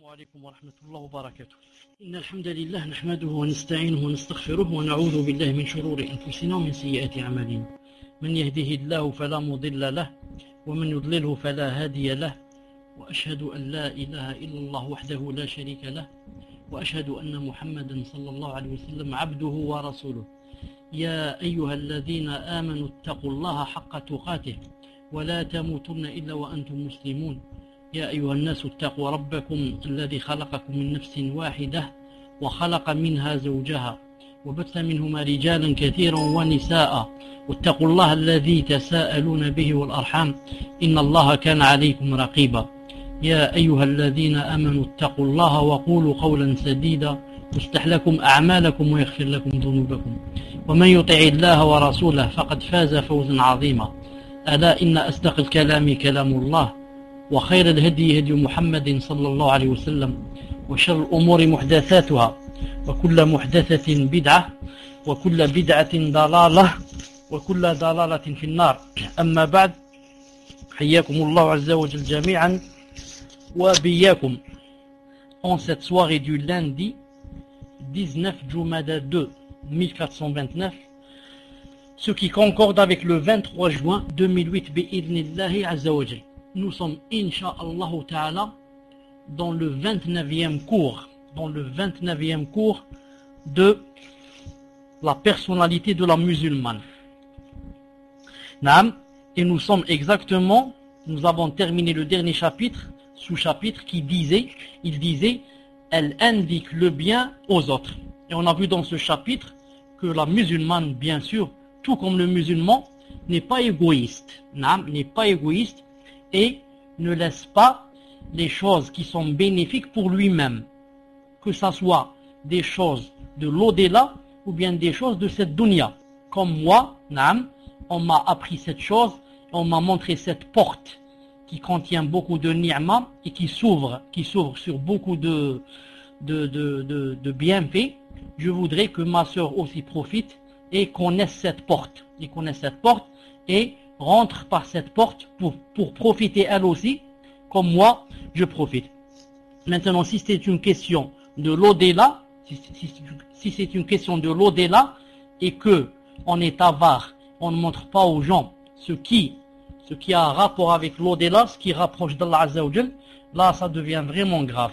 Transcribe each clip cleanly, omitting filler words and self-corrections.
عليكم ورحمة الله وبركاته. إن الحمد لله نحمده ونستعينه ونستغفره ونعوذ بالله من شرور أنفسنا ومن سيئات أعمالنا. من يهده الله فلا مضل له ومن يضلله فلا هادي له، وأشهد أن لا إله إلا الله وحده لا شريك له، وأشهد أن محمدا صلى الله عليه وسلم عبده ورسوله. يا أيها الذين آمنوا اتقوا الله حق تقاته ولا تموتن إلا وأنتم مسلمون. يا أيها الناس اتقوا ربكم الذي خلقكم من نفس واحدة وخلق منها زوجها وبث منهما رجالا كثيرا ونساء، واتقوا الله الذي تساءلون به والأرحام إن الله كان عليكم رقيبا. يا أيها الذين آمنوا اتقوا الله وقولوا قولا سديدا يصلح لكم أعمالكم ويغفر لكم ذنوبكم، ومن يطع الله ورسوله فقد فاز فوزا عظيما. ألا إن أصدق الكلام كلام الله، وخير الهدي هدي محمد صلى الله عليه وسلم، وشر الأمور محدثاتها، وكل محدثة بدعة، وكل بدعة ضلالة، وكل ضلالة في النار. أما بعد، حياكم الله عز وجل جميعا وبياكم en cette soirée du lundi 19 Jumada 2 1429, ce qui concorde avec le 23 juin 2008 bi'idnillahi azza wa jal. Nous sommes, incha'Allah ta'ala, dans le 29e cours, de la personnalité de la musulmane. Naam, et nous avons terminé le dernier chapitre, sous-chapitre, il disait, elle indique le bien aux autres. Et on a vu dans ce chapitre que la musulmane, bien sûr, tout comme le musulman, n'est pas égoïste. Naam, n'est pas égoïste, et ne laisse pas les choses qui sont bénéfiques pour lui-même, que ce soit des choses de l'au-delà ou bien des choses de cette dunya. Comme moi, naam, on m'a appris cette chose, on m'a montré cette porte qui contient beaucoup de ni'ma et qui s'ouvre sur beaucoup de bienfaits. Je voudrais que ma sœur aussi profite et connaisse cette porte, et rentre par cette porte pour profiter elle aussi, comme moi je profite. Maintenant, si c'est une question de l'au-delà, si c'est une question de l'au-delà et que on est avare, on ne montre pas aux gens ce qui a rapport avec l'au-delà, ce qui rapproche d'Allah Azza wa Jal, là ça devient vraiment grave.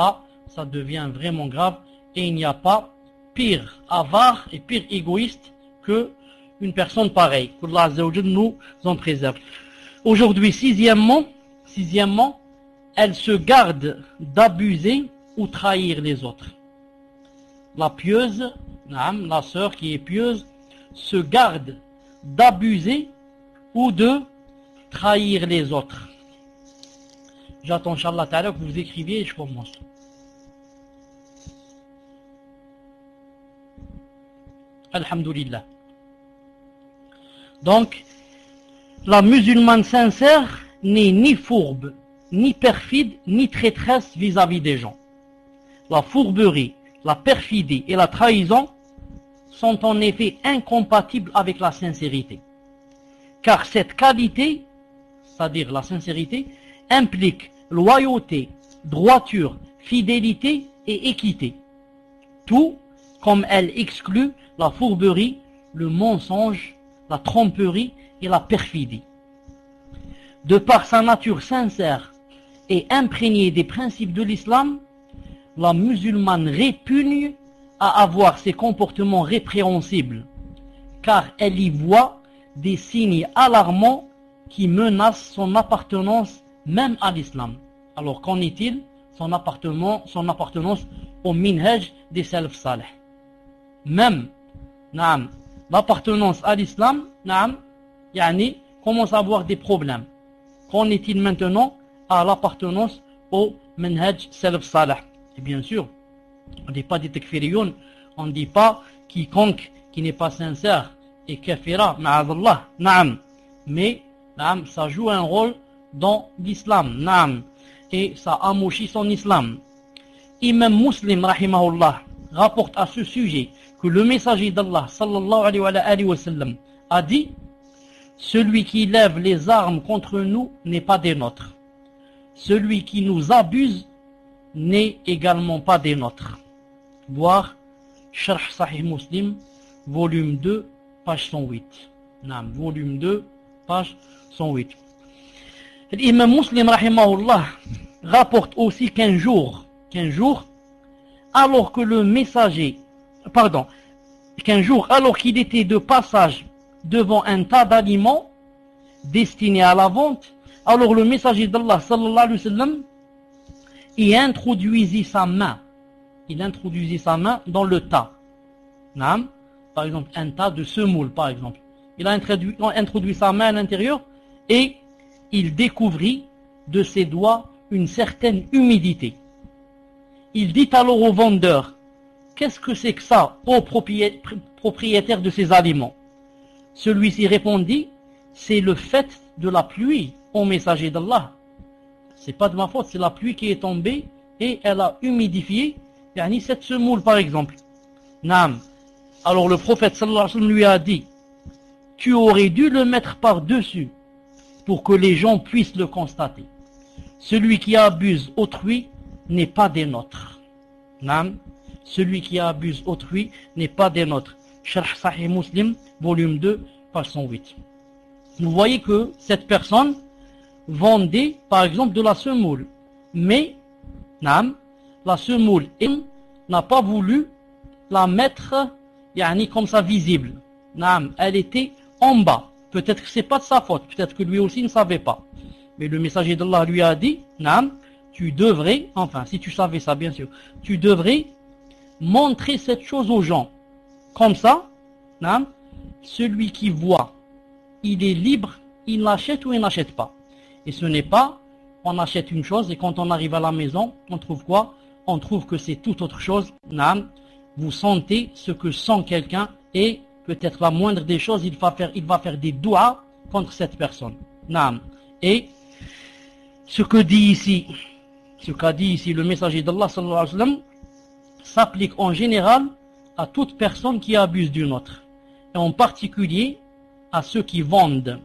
Et il n'y a pas pire avare et pire égoïste que une personne pareille, que Allah Azza wa Jal nous en préserve. Aujourd'hui, sixièmement, elle se garde d'abuser ou trahir les autres. La pieuse, la sœur qui est pieuse, se garde d'abuser ou de trahir les autres. J'attends, Inch'Allah ta'ala, que vous écriviez et je commence. Alhamdulillah. Donc, la musulmane sincère n'est ni fourbe, ni perfide, ni traîtresse vis-à-vis des gens. La fourberie, la perfidie et la trahison sont en effet incompatibles avec la sincérité. Car cette qualité, c'est-à-dire la sincérité, implique loyauté, droiture, fidélité et équité. Tout comme elle exclut la fourberie, le mensonge, la tromperie et la perfidie. De par sa nature sincère et imprégnée des principes de l'islam, la musulmane répugne à avoir ces comportements répréhensibles, car elle y voit des signes alarmants qui menacent son appartenance même à l'islam. Alors qu'en est-il? Son appartenance au minhaj des salaf salih. Même l'appartenance à l'islam commence à avoir des problèmes. Qu'en est-il maintenant à l'appartenance au minhaj salaf salih? Et bien sûr, on ne dit pas des takfiriyoun, on ne dit pas quiconque qui n'est pas sincère et kafira, ma'adallah, mais ça joue un rôle dans l'islam, et ça amouchit son islam. Imam Muslim, rahimahullah, rapporte à ce sujet que le messager d'Allah, sallallahu alayhi wa sallam, a dit: celui qui lève les armes contre nous n'est pas des nôtres. Celui qui nous abuse n'est également pas des nôtres. Voir Sharh Sahih Muslim, volume 2, page 108. Naam, volume 2, page 108. L'imam Muslim, rahimahullah, rapporte aussi qu'un jour, alors que le messager, alors qu'il était de passage devant un tas d'aliments destinés à la vente, alors le messager d'Allah, sallallahu alayhi wa sallam, il introduisit sa main dans le tas. Naam, par exemple, un tas de semoule, par exemple. Il a introduit sa main à l'intérieur et il découvrit de ses doigts une certaine humidité. Il dit alors au vendeur, qu'est-ce que c'est que ça, ô propriétaire de ces aliments? Celui-ci répondit, c'est le fait de la pluie, ô messager d'Allah. C'est pas de ma faute, c'est la pluie qui est tombée et elle a humidifié cette semoule par exemple. Naam. Alors le prophète sallallahu alayhi wa sallam lui a dit, tu aurais dû le mettre par-dessus pour que les gens puissent le constater. Celui qui abuse autrui n'est pas des nôtres. Naam. Celui qui abuse autrui n'est pas des nôtres. Sharh Sahih Muslim, volume 2, page 108. Vous voyez que cette personne vendait par exemple de la semoule, mais la semoule n'a pas voulu la mettre comme ça visible. Elle était en bas. Peut-être que c'est pas de sa faute, peut-être que lui aussi ne savait pas. Mais le messager d'Allah lui a dit, tu devrais, enfin si tu savais ça bien sûr, tu devrais montrer cette chose aux gens. Comme ça, celui qui voit, il est libre, il l'achète ou il n'achète pas. Et ce n'est pas, on achète une chose et quand on arrive à la maison, on trouve quoi? On trouve que c'est tout autre chose. Vous sentez ce que sent quelqu'un et peut-être la moindre des choses, il va faire des doigts contre cette personne. Et ce qu'a dit ici le messager d'Allah sallallahu alayhi wa sallam s'applique en général à toute personne qui abuse d'une autre. Et en particulier à ceux qui vendent.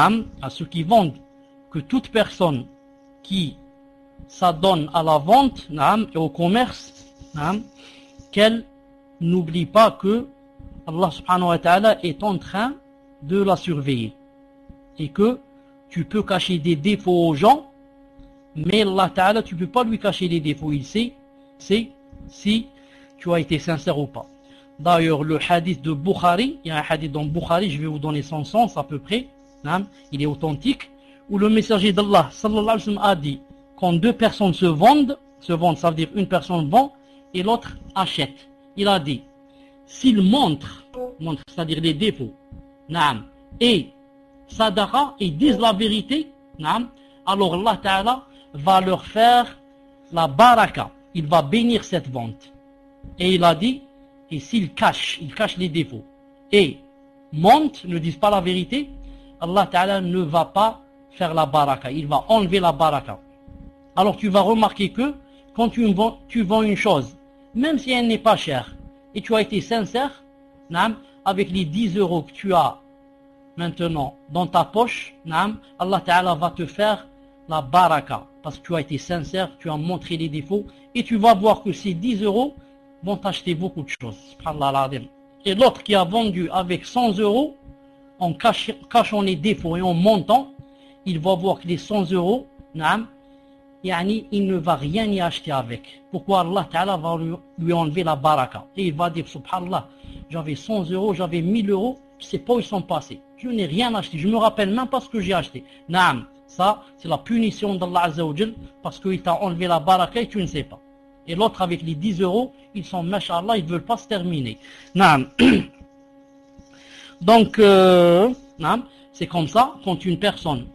Que toute personne qui s'adonne à la vente et au commerce, qu'elle n'oublie pas que Allah subhanahu wa ta'ala est en train de la surveiller. Et que tu peux cacher des défauts aux gens, mais Allah ta'ala, tu ne peux pas lui cacher les défauts. Il sait si tu as été sincère ou pas. D'ailleurs, le hadith de Bukhari, il y a un hadith dans Bukhari, je vais vous donner son sens à peu près, il est authentique, où le messager d'Allah sallallahu alayhi wa sallam a dit, quand deux personnes se vendent, ça veut dire une personne vend et l'autre achète. Il a dit, s'ils montrent, c'est-à-dire les défauts, et sadaqa, et disent la vérité, alors Allah Ta'ala va leur faire la baraka, il va bénir cette vente. Et il a dit, et s'ils cachent les défauts, et mentent, ne disent pas la vérité, Allah Ta'ala ne va pas faire la baraka, il va enlever la baraka. Alors tu vas remarquer que quand tu vends une chose, même si elle n'est pas chère, et tu as été sincère, avec les 10 euros que tu as maintenant dans ta poche, Allah Ta'ala va te faire la baraka, parce que tu as été sincère, tu as montré les défauts, et tu vas voir que ces 10 euros vont t'acheter beaucoup de choses. Et l'autre qui a vendu avec 100 euros, en cachant les défauts et en montant, il va voir que les 100 euros, il ne va rien y acheter avec. Pourquoi Allah Ta'ala va lui enlever la baraka. Et il va dire, subhanallah, j'avais 100 euros, j'avais 1000 euros, je ne sais pas où ils sont passés. Je n'ai rien acheté, je ne me rappelle même pas ce que j'ai acheté. Ça, c'est la punition d'Allah Azza wa Jal, parce qu'il t'a enlevé la baraka et tu ne sais pas. Et l'autre avec les 10 euros, ils sont, mashallah, ils ne veulent pas se terminer. Donc, c'est comme ça, quand une personne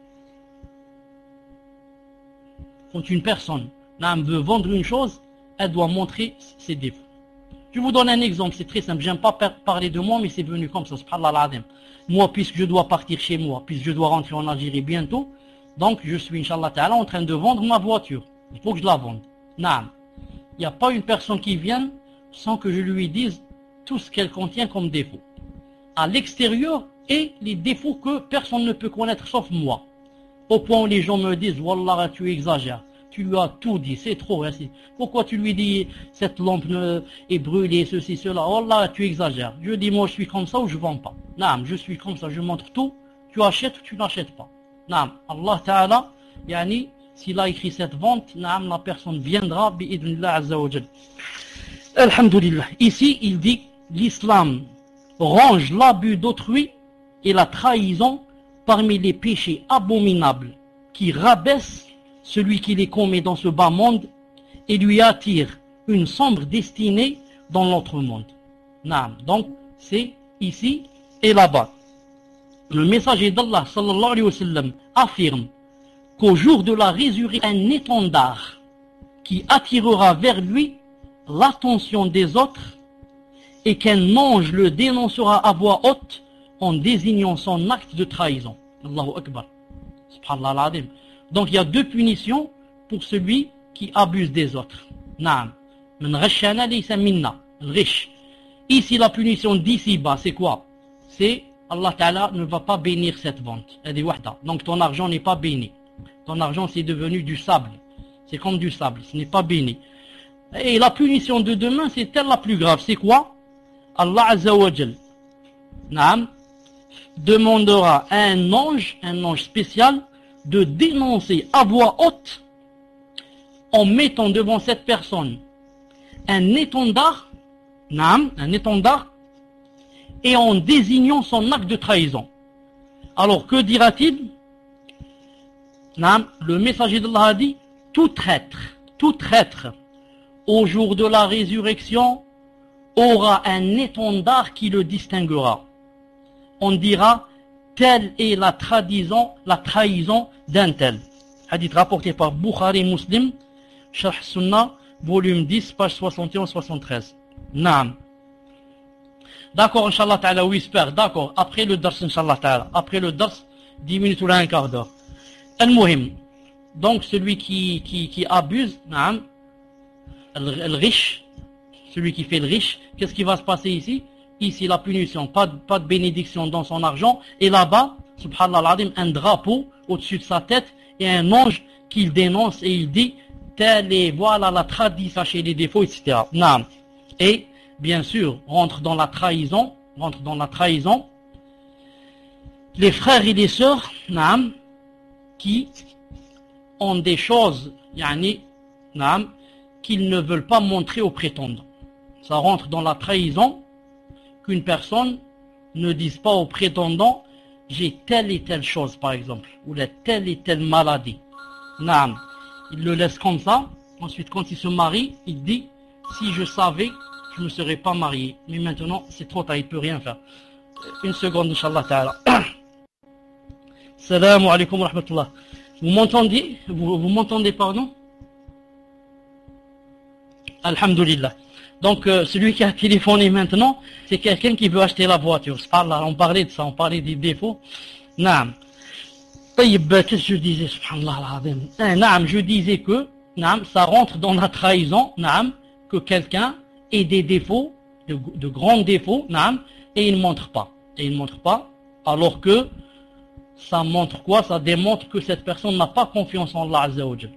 veut vendre une chose, elle doit montrer ses défauts. Je vous donne un exemple, c'est très simple. J'aime pas parler de moi, mais c'est venu comme ça, subhanallah. Moi, puisque je dois partir chez moi, puisque je dois rentrer en Algérie bientôt, donc je suis, Inch'Allah Ta'ala, en train de vendre ma voiture. Il faut que je la vende. Il n'y a pas une personne qui vienne sans que je lui dise tout ce qu'elle contient comme défaut. À l'extérieur, et les défauts que personne ne peut connaître sauf moi. Au point où les gens me disent, Wallah, tu exagères. tu lui as tout dit, c'est trop. Hein, pourquoi tu lui dis cette lampe est brûlée, ceci, cela? Oh là, tu exagères. Je dis moi je suis comme ça ou je vends pas. Naam, je suis comme ça, je montre tout. Tu achètes ou tu n'achètes pas. Naam, Allah Ta'ala, yani, s'il a écrit cette vente, naam, la personne viendra bi'idnillah azza wa jal. Alhamdulillah. Ici, il dit l'islam range l'abus d'autrui et la trahison parmi les péchés abominables qui rabaissent celui qui les commet dans ce bas monde et lui attire une sombre destinée dans l'autre monde. Naam. Donc, c'est ici et là-bas. Le messager d'Allah sallallahu alayhi wa sallam affirme qu'au jour de la résurrection, un étendard qui attirera vers lui l'attention des autres et qu'un ange le dénoncera à voix haute en désignant son acte de trahison. Allahu Akbar. Subhanallah al-Azim. Donc il y a deux punitions pour celui qui abuse des autres. Naam. Man ghashana laysa minna. Riche. Ici la punition d'ici-bas, c'est quoi? C'est Allah Ta'ala ne va pas bénir cette vente. Donc ton argent n'est pas béni. Ton argent c'est devenu du sable. C'est comme du sable, ce n'est pas béni. Et la punition de demain, c'est elle la plus grave. C'est quoi? Allah Azza wa Jal, naam, demandera à un ange spécial, de dénoncer à voix haute, en mettant devant cette personne un étendard, naam, un étendard, et en désignant son acte de trahison. Alors que dira-t-il? Naam, le messager d'Allah a dit, tout traître, au jour de la résurrection, aura un étendard qui le distinguera. On dira, telle est la trahison d'un tel. Hadith rapporté par Bukhari Muslim, Sharh Sunnah, volume 10, page 71-73. Naam. D'accord, Inch'Allah Ta'ala, oui, j'espère. D'accord, après le dars, Inch'Allah Ta'ala. Après le dars, 10 minutes ou là, un quart d'heure. Al-Muhim. Donc, celui qui abuse, naam, le riche, celui qui fait le riche, qu'est-ce qui va se passer ici? Ici, la punition, pas de bénédiction dans son argent, et là-bas, subhanallah al-azim, un drapeau au-dessus de sa tête, et un ange qu'il dénonce, et il dit, tel est, voilà la tradition, chez les défauts, etc. Naam. Et, bien sûr, rentre dans la trahison, les frères et les sœurs, naam, qui ont des choses, yani, naam, qu'ils ne veulent pas montrer aux prétendants. Ça rentre dans la trahison, qu'une personne ne dise pas aux prétendants, j'ai telle et telle chose, par exemple, ou telle et telle maladie. Naam. Il le laisse comme ça. Ensuite, quand il se marie, il dit, si je savais, je ne me serais pas marié. Mais maintenant, c'est trop tard, il ne peut rien faire. Une seconde, Inch'Allah Ta'ala. Salam alaikum wa rahmatullah. Vous m'entendez? Vous m'entendez, pardon? Alhamdulillah. Donc, celui qui a téléphoné maintenant, c'est quelqu'un qui veut acheter la voiture. On parlait de ça, on parlait des défauts. Naam. Qu'est-ce que je disais, subhanallah al-azim? Naam, je disais que, naam, ça rentre dans la trahison, naam, que quelqu'un ait des défauts, de grands défauts, naam, et il ne montre pas. Alors que, ça montre quoi? Ça démontre que cette personne n'a pas confiance en Allah Azza wa Jal.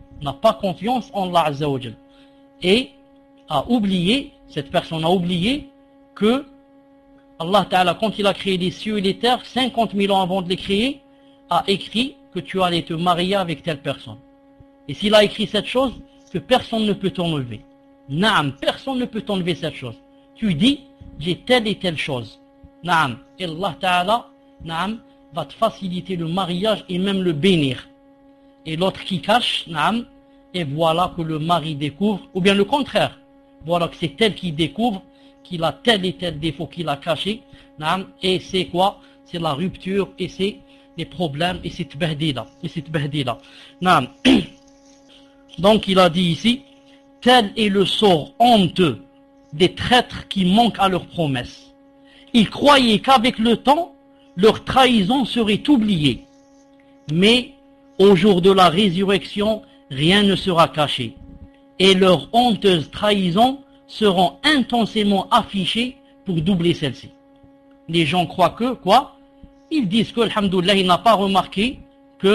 Et, cette personne a oublié que Allah Ta'ala, quand il a créé les cieux et les terres, 50 000 ans avant de les créer, a écrit que tu allais te marier avec telle personne. Et s'il a écrit cette chose, que personne ne peut t'enlever. Naam, personne ne peut t'enlever cette chose. Tu dis, j'ai telle et telle chose. Naam, et Allah Ta'ala, naam, va te faciliter le mariage et même le bénir. Et l'autre qui cache, naam, et voilà que le mari découvre, ou bien le contraire. Voilà que c'est tel qui découvre qu'il a tel et tel défaut qu'il a caché. Naam, et c'est quoi? C'est la rupture et c'est les problèmes et c'est tbahdila. Naam. Donc il a dit ici, tel est le sort honteux des traîtres qui manquent à leurs promesses. Ils croyaient qu'avec le temps, leur trahison serait oubliée. Mais au jour de la résurrection, rien ne sera caché. Et leurs honteuses trahisons seront intensément affichées pour doubler celle-ci. Les gens croient que, quoi? Ils disent que, alhamdoulilah, il n'a pas remarqué que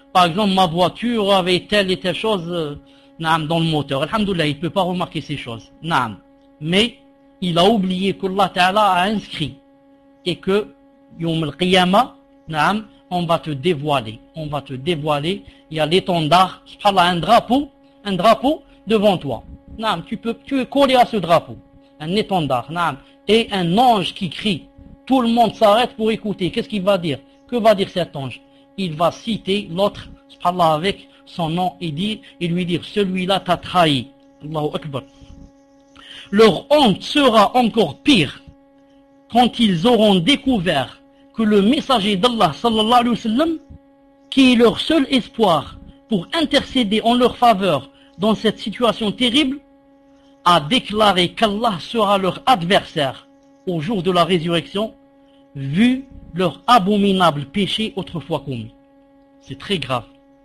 par exemple, ma voiture avait telle et telle chose dans le moteur. Alhamdoulilah, il ne peut pas remarquer ces choses. Mais il a oublié qu'Allah Ta'ala a inscrit et que Yawm al-Qiyamah, on va te dévoiler. On va te dévoiler. Il y a l'étendard, subhanallah, un drapeau devant toi. Tu es collé à ce drapeau. Un étendard. Et un ange qui crie. Tout le monde s'arrête pour écouter. Qu'est-ce qu'il va dire? Que va dire cet ange? Il va citer l'autre, subhanallah, avec son nom et lui dire, celui-là t'a trahi. Allahu Akbar. Leur honte sera encore pire quand ils auront découvert que le messager d'Allah, sallallahu alayhi wa sallam, qui est leur seul espoir pour intercéder en leur faveur dans cette situation terrible, a déclaré qu'Allah sera leur adversaire au jour de la résurrection, vu leur abominable péché autrefois commis. C'est très grave.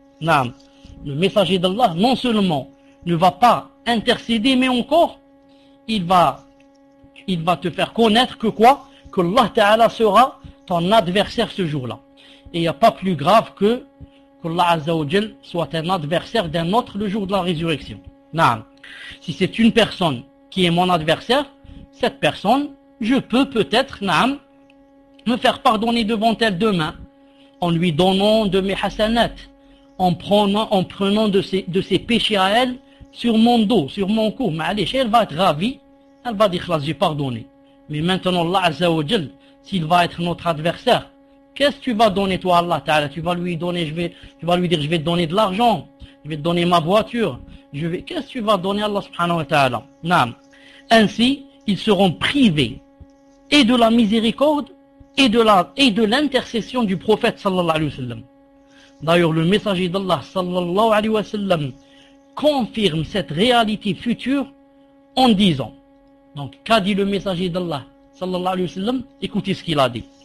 Le messager d'Allah, non seulement ne va pas intercéder, mais encore, il va te faire connaître que quoi? Que Allah Ta'ala sera ton adversaire ce jour-là. Et il n'y a pas plus grave que Allah Azza wa Jal soit un adversaire d'un autre le jour de la résurrection. Si c'est une personne qui est mon adversaire, cette personne, je peux peut-être me faire pardonner devant elle demain, en lui donnant de mes hasanat, en prenant de ses péchés à elle sur mon dos, sur mon cou. Elle va être ravie, elle va dire j'ai pardonné. Mais maintenant Allah Azza wa Jal, s'il va être notre adversaire, qu'est-ce que tu vas donner toi Allah Ta'ala? Tu vas lui donner, tu vas lui dire je vais te donner de l'argent, je vais te donner ma voiture, qu'est-ce que tu vas donner Allah Subhanahu wa Ta'ala? Ainsi, ils seront privés et de la miséricorde et de l'intercession du prophète sallallahu alayhi wa sallam. D'ailleurs, le messager d'Allah sallallahu alayhi wa sallam confirme cette réalité future en disant. Donc, qu'a dit le messager d'Allah sallallahu alayhi wa sallam? Écoutez ce qu'il a dit.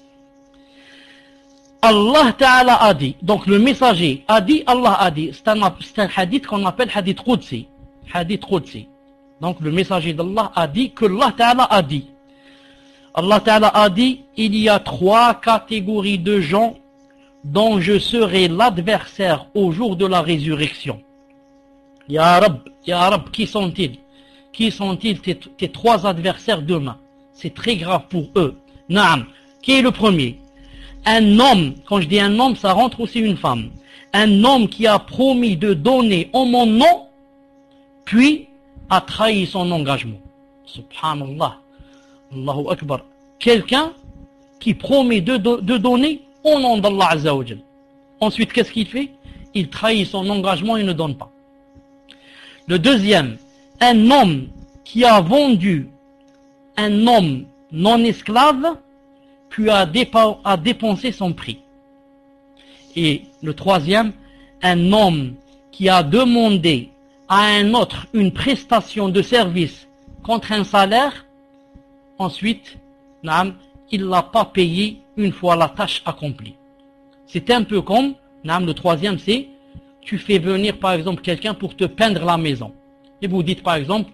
Allah Ta'ala a dit, donc le messager a dit, Allah a dit, c'est un hadith qu'on appelle hadith Qudsi. Hadith Qudsi. Donc le messager d'Allah a dit que Allah Ta'ala a dit. Allah Ta'ala a dit, il y a 3 catégories de gens dont je serai l'adversaire au jour de la résurrection. Ya Rab, qui sont-ils? Qui sont-ils tes 3 adversaires demain? C'est très grave pour eux. Qui est le premier? Un homme, quand je dis un homme, ça rentre aussi une femme. Un homme qui a promis de donner en mon nom, puis a trahi son engagement. Subhanallah. Allahu Akbar. Quelqu'un qui promet de donner au nom d'Allah Azza wa Jal. Ensuite, qu'est-ce qu'il fait? Il trahit son engagement et ne donne pas. Le deuxième, un homme qui a vendu un homme non esclave, puis a dépensé son prix. Et le troisième, un homme qui a demandé à un autre une prestation de service contre un salaire, ensuite, il ne l'a pas payé une fois la tâche accomplie. C'est un peu comme, le troisième c'est, tu fais venir par exemple quelqu'un pour te peindre la maison. Et vous dites par exemple,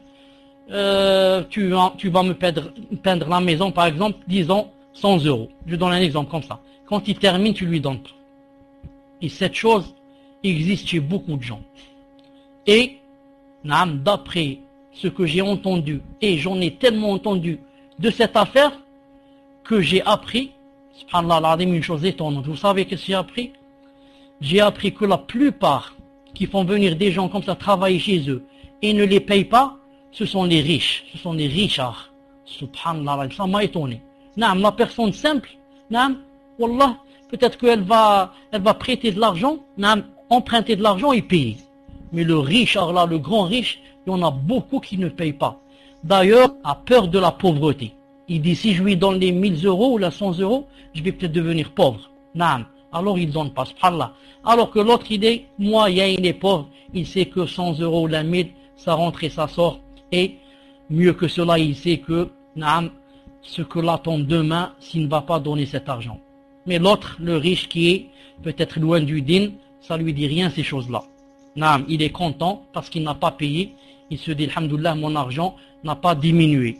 tu vas me peindre la maison par exemple, disons 100 €. Je donne un exemple comme ça. Quand il termine, tu lui donnes pas. Et cette chose existe chez beaucoup de gens. Et, d'après ce que j'ai entendu, et j'en ai tellement entendu de cette affaire, que j'ai appris, subhanallah, une chose étonnante. Vous savez qu'est-ce que j'ai appris? J'ai appris que la plupart qui font venir des gens comme ça travailler chez eux et ne les payent pas, ce sont les riches, ce sont les richards. Subhanallah, ça m'a étonné. La personne simple, wallah, peut-être qu'elle va prêter de l'argent, emprunter de l'argent et payer. Mais le richard là, le grand riche, il y en a beaucoup qui ne payent pas. D'ailleurs, a peur de la pauvreté. Il dit, si je lui donne les 1000 € ou les 100 €, je vais peut-être devenir pauvre. Alors il ne donne pas, subhanallah. Alors que l'autre, il est moyen, il est pauvre, il sait que 100 € ou la 1000, ça rentre et ça sort. Et mieux que cela, il sait que, ce que l'attend demain s'il ne va pas donner cet argent. Mais l'autre, le riche qui est peut-être loin du din, ça lui dit rien ces choses-là. Il est content parce qu'il n'a pas payé. Il se dit, alhamdoulilah, mon argent n'a pas diminué.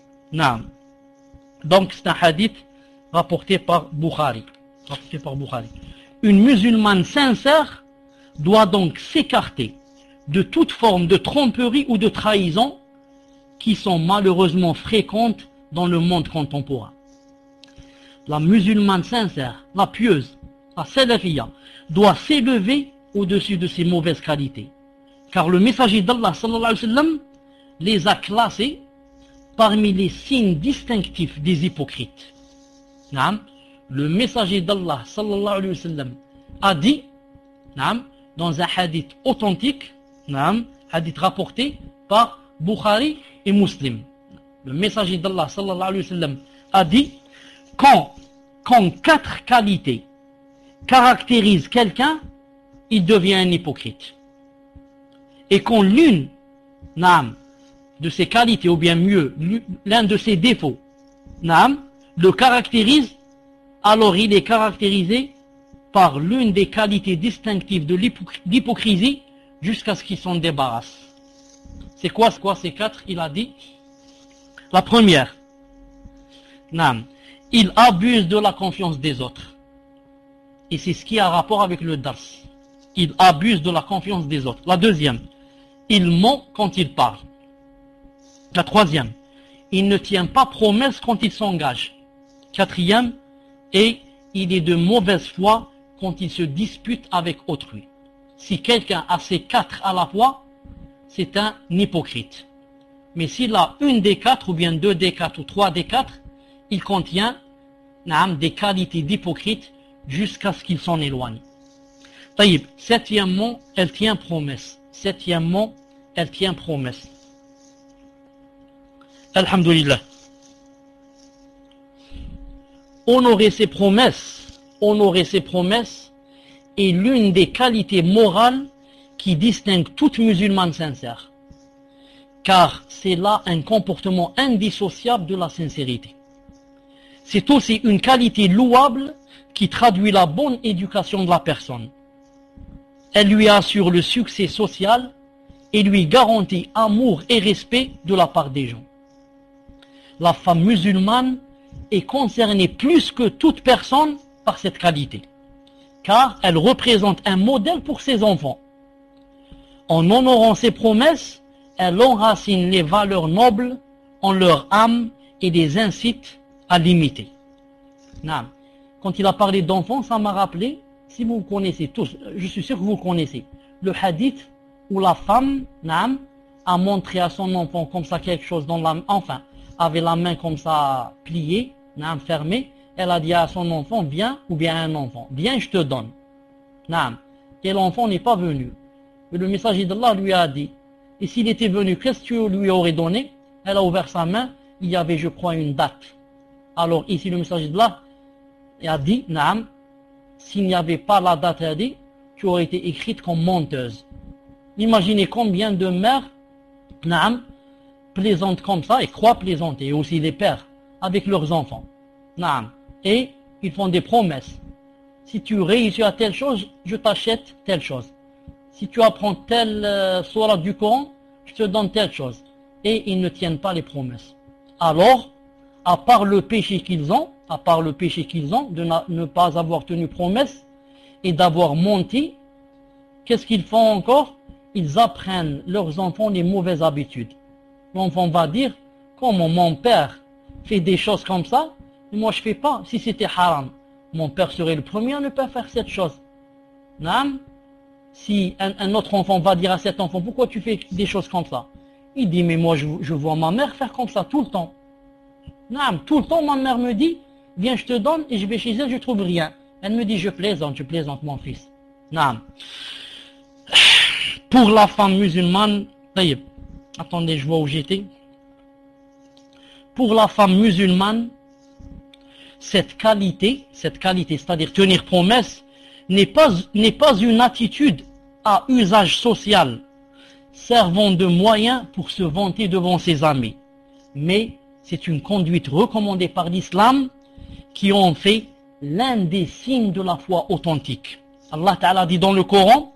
Donc c'est un hadith rapporté par Bukhari. Une musulmane sincère doit donc s'écarter de toute forme de tromperie ou de trahison qui sont malheureusement fréquentes dans le monde contemporain. La musulmane sincère, la pieuse, la salafiyya, doit s'élever au-dessus de ces mauvaises qualités. Car le messager d'Allah sallallahu alayhi wa sallam les a classés parmi les signes distinctifs des hypocrites. Le messager d'Allah sallallahu alayhi wa sallam a dit, dans un hadith authentique, hadith rapporté par Bukhari et Muslim. Le messager d'Allah sallallahu alayhi wa sallam a dit, quand 4 qualités caractérisent quelqu'un, il devient un hypocrite. Et quand l'une de ses qualités, ou bien mieux, l'un de ses défauts, le caractérise, alors il est caractérisé par l'une des qualités distinctives de l'hypocrisie jusqu'à ce qu'il s'en débarrasse. C'est quoi ces 4? Il a dit, la première, il abuse de la confiance des autres. Et c'est ce qui a rapport avec le dars. Il abuse de la confiance des autres. La deuxième, il ment quand il parle. La troisième, il ne tient pas promesse quand il s'engage. Quatrième, et il est de mauvaise foi quand il se dispute avec autrui. Si quelqu'un a ces 4 à la fois, c'est un hypocrite. Mais s'il a une des 4, ou bien 2 des 4, ou 3 des 4, il contient des qualités d'hypocrite jusqu'à ce qu'il s'en éloigne. Taïb, septièmement, elle tient promesse. Septièmement, elle tient promesse. Alhamdulillah. Honorer ses promesses est l'une des qualités morales qui distingue toute musulmane sincère. Car c'est là un comportement indissociable de la sincérité. C'est aussi une qualité louable qui traduit la bonne éducation de la personne. Elle lui assure le succès social et lui garantit amour et respect de la part des gens. La femme musulmane est concernée plus que toute personne par cette qualité, car elle représente un modèle pour ses enfants. En honorant ses promesses, elle enracine les valeurs nobles en leur âme et les incite à l'imiter. Quand il a parlé d'enfants, ça m'a rappelé, si vous connaissez tous, je suis sûr que vous connaissez, le hadith où la femme a montré à son enfant comme ça quelque chose dans la, avait la main comme ça pliée, fermée. Elle a dit à son enfant, viens, ou bien à un enfant, viens, je te donne. Et l'enfant n'est pas venu. Et le messager d'Allah lui a dit, et s'il était venu, qu'est-ce que tu lui aurais donné? Elle a ouvert sa main, il y avait, je crois, une date. Alors ici, le messager d'Allah a dit, s'il n'y avait pas la date, il a dit, tu aurais été écrite comme menteuse. Imaginez combien de mères, plaisantent comme ça et croient plaisanter, et aussi les pères, avec leurs enfants. Et ils font des promesses. Si tu réussis à telle chose, je t'achète telle chose. Si tu apprends telle sourate du Coran, je te donne telle chose. Et ils ne tiennent pas les promesses. Alors, à part le péché qu'ils ont, de ne pas avoir tenu promesse et d'avoir menti, qu'est-ce qu'ils font encore? Ils apprennent leurs enfants les mauvaises habitudes. L'enfant va dire, comment mon père fait des choses comme ça, et moi je fais pas. Si c'était haram, mon père serait le premier à ne pas faire cette chose. Si un autre enfant va dire à cet enfant, pourquoi tu fais des choses comme ça? Il dit, mais moi je vois ma mère faire comme ça tout le temps. Tout le temps ma mère me dit, viens je te donne, et je vais chez elle, je trouve rien. Elle me dit, je plaisante mon fils. Pour la femme musulmane, attendez, je vois où j'étais. Pour la femme musulmane, cette qualité, c'est-à-dire tenir promesse, n'est pas une attitude à usage social, servant de moyen pour se vanter devant ses amis. Mais c'est une conduite recommandée par l'islam qui en fait l'un des signes de la foi authentique. Allah Ta'ala dit dans le Coran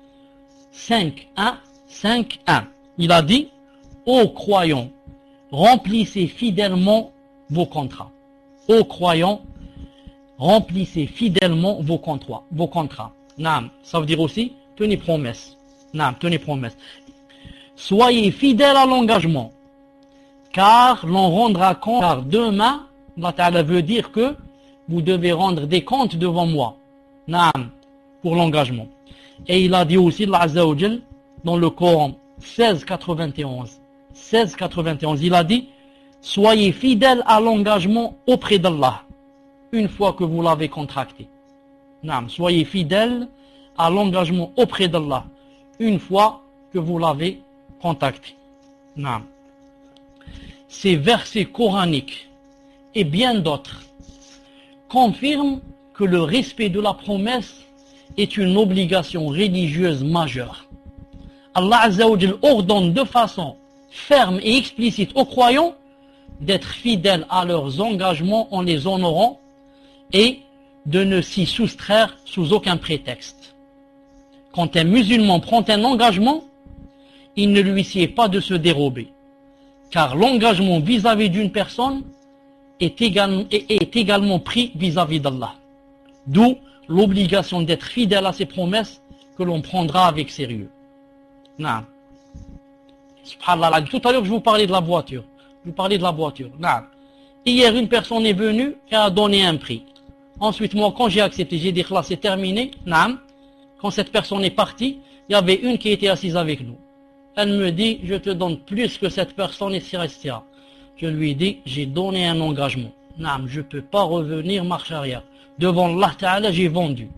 5.1. Il a dit, ô croyants, remplissez fidèlement vos contrats. Ô croyants, remplissez fidèlement vos contrats. Ça veut dire aussi, tenez promesse. Non, tenez promesse. Soyez fidèles à l'engagement, car l'on rendra compte, car demain, Allah Ta'ala veut dire que vous devez rendre des comptes devant moi. Naam, pour l'engagement. Et il a dit aussi, Allah Azza wa Jal, dans le Coran 16,91, il a dit, soyez fidèles à l'engagement auprès d'Allah, une fois que vous l'avez contracté. Naam, soyez fidèles à l'engagement auprès d'Allah, une fois que vous l'avez contacté. Naam. Ces versets coraniques et bien d'autres confirment que le respect de la promesse est une obligation religieuse majeure. Allah Azza wa Jal ordonne de façon ferme et explicite aux croyants d'être fidèles à leurs engagements en les honorant et de ne s'y soustraire sous aucun prétexte. Quand un musulman prend un engagement, il ne lui sied pas de se dérober, car l'engagement vis-à-vis d'une personne est également pris vis-à-vis d'Allah. D'où l'obligation d'être fidèle à ses promesses que l'on prendra avec sérieux. Naam. Subhanallah. Tout à l'heure, je vous parlais de la voiture. Naam. Hier, une personne est venue et a donné un prix. Ensuite, moi, quand j'ai accepté, j'ai dit que là, c'est terminé. Naam. Quand cette personne est partie, il y avait une qui était assise avec nous. Elle me dit, je te donne plus que cette personne, etc. Je lui dis, j'ai donné un engagement. Naam, je ne peux pas revenir marche arrière. Devant Allah Ta'ala, j'ai vendu.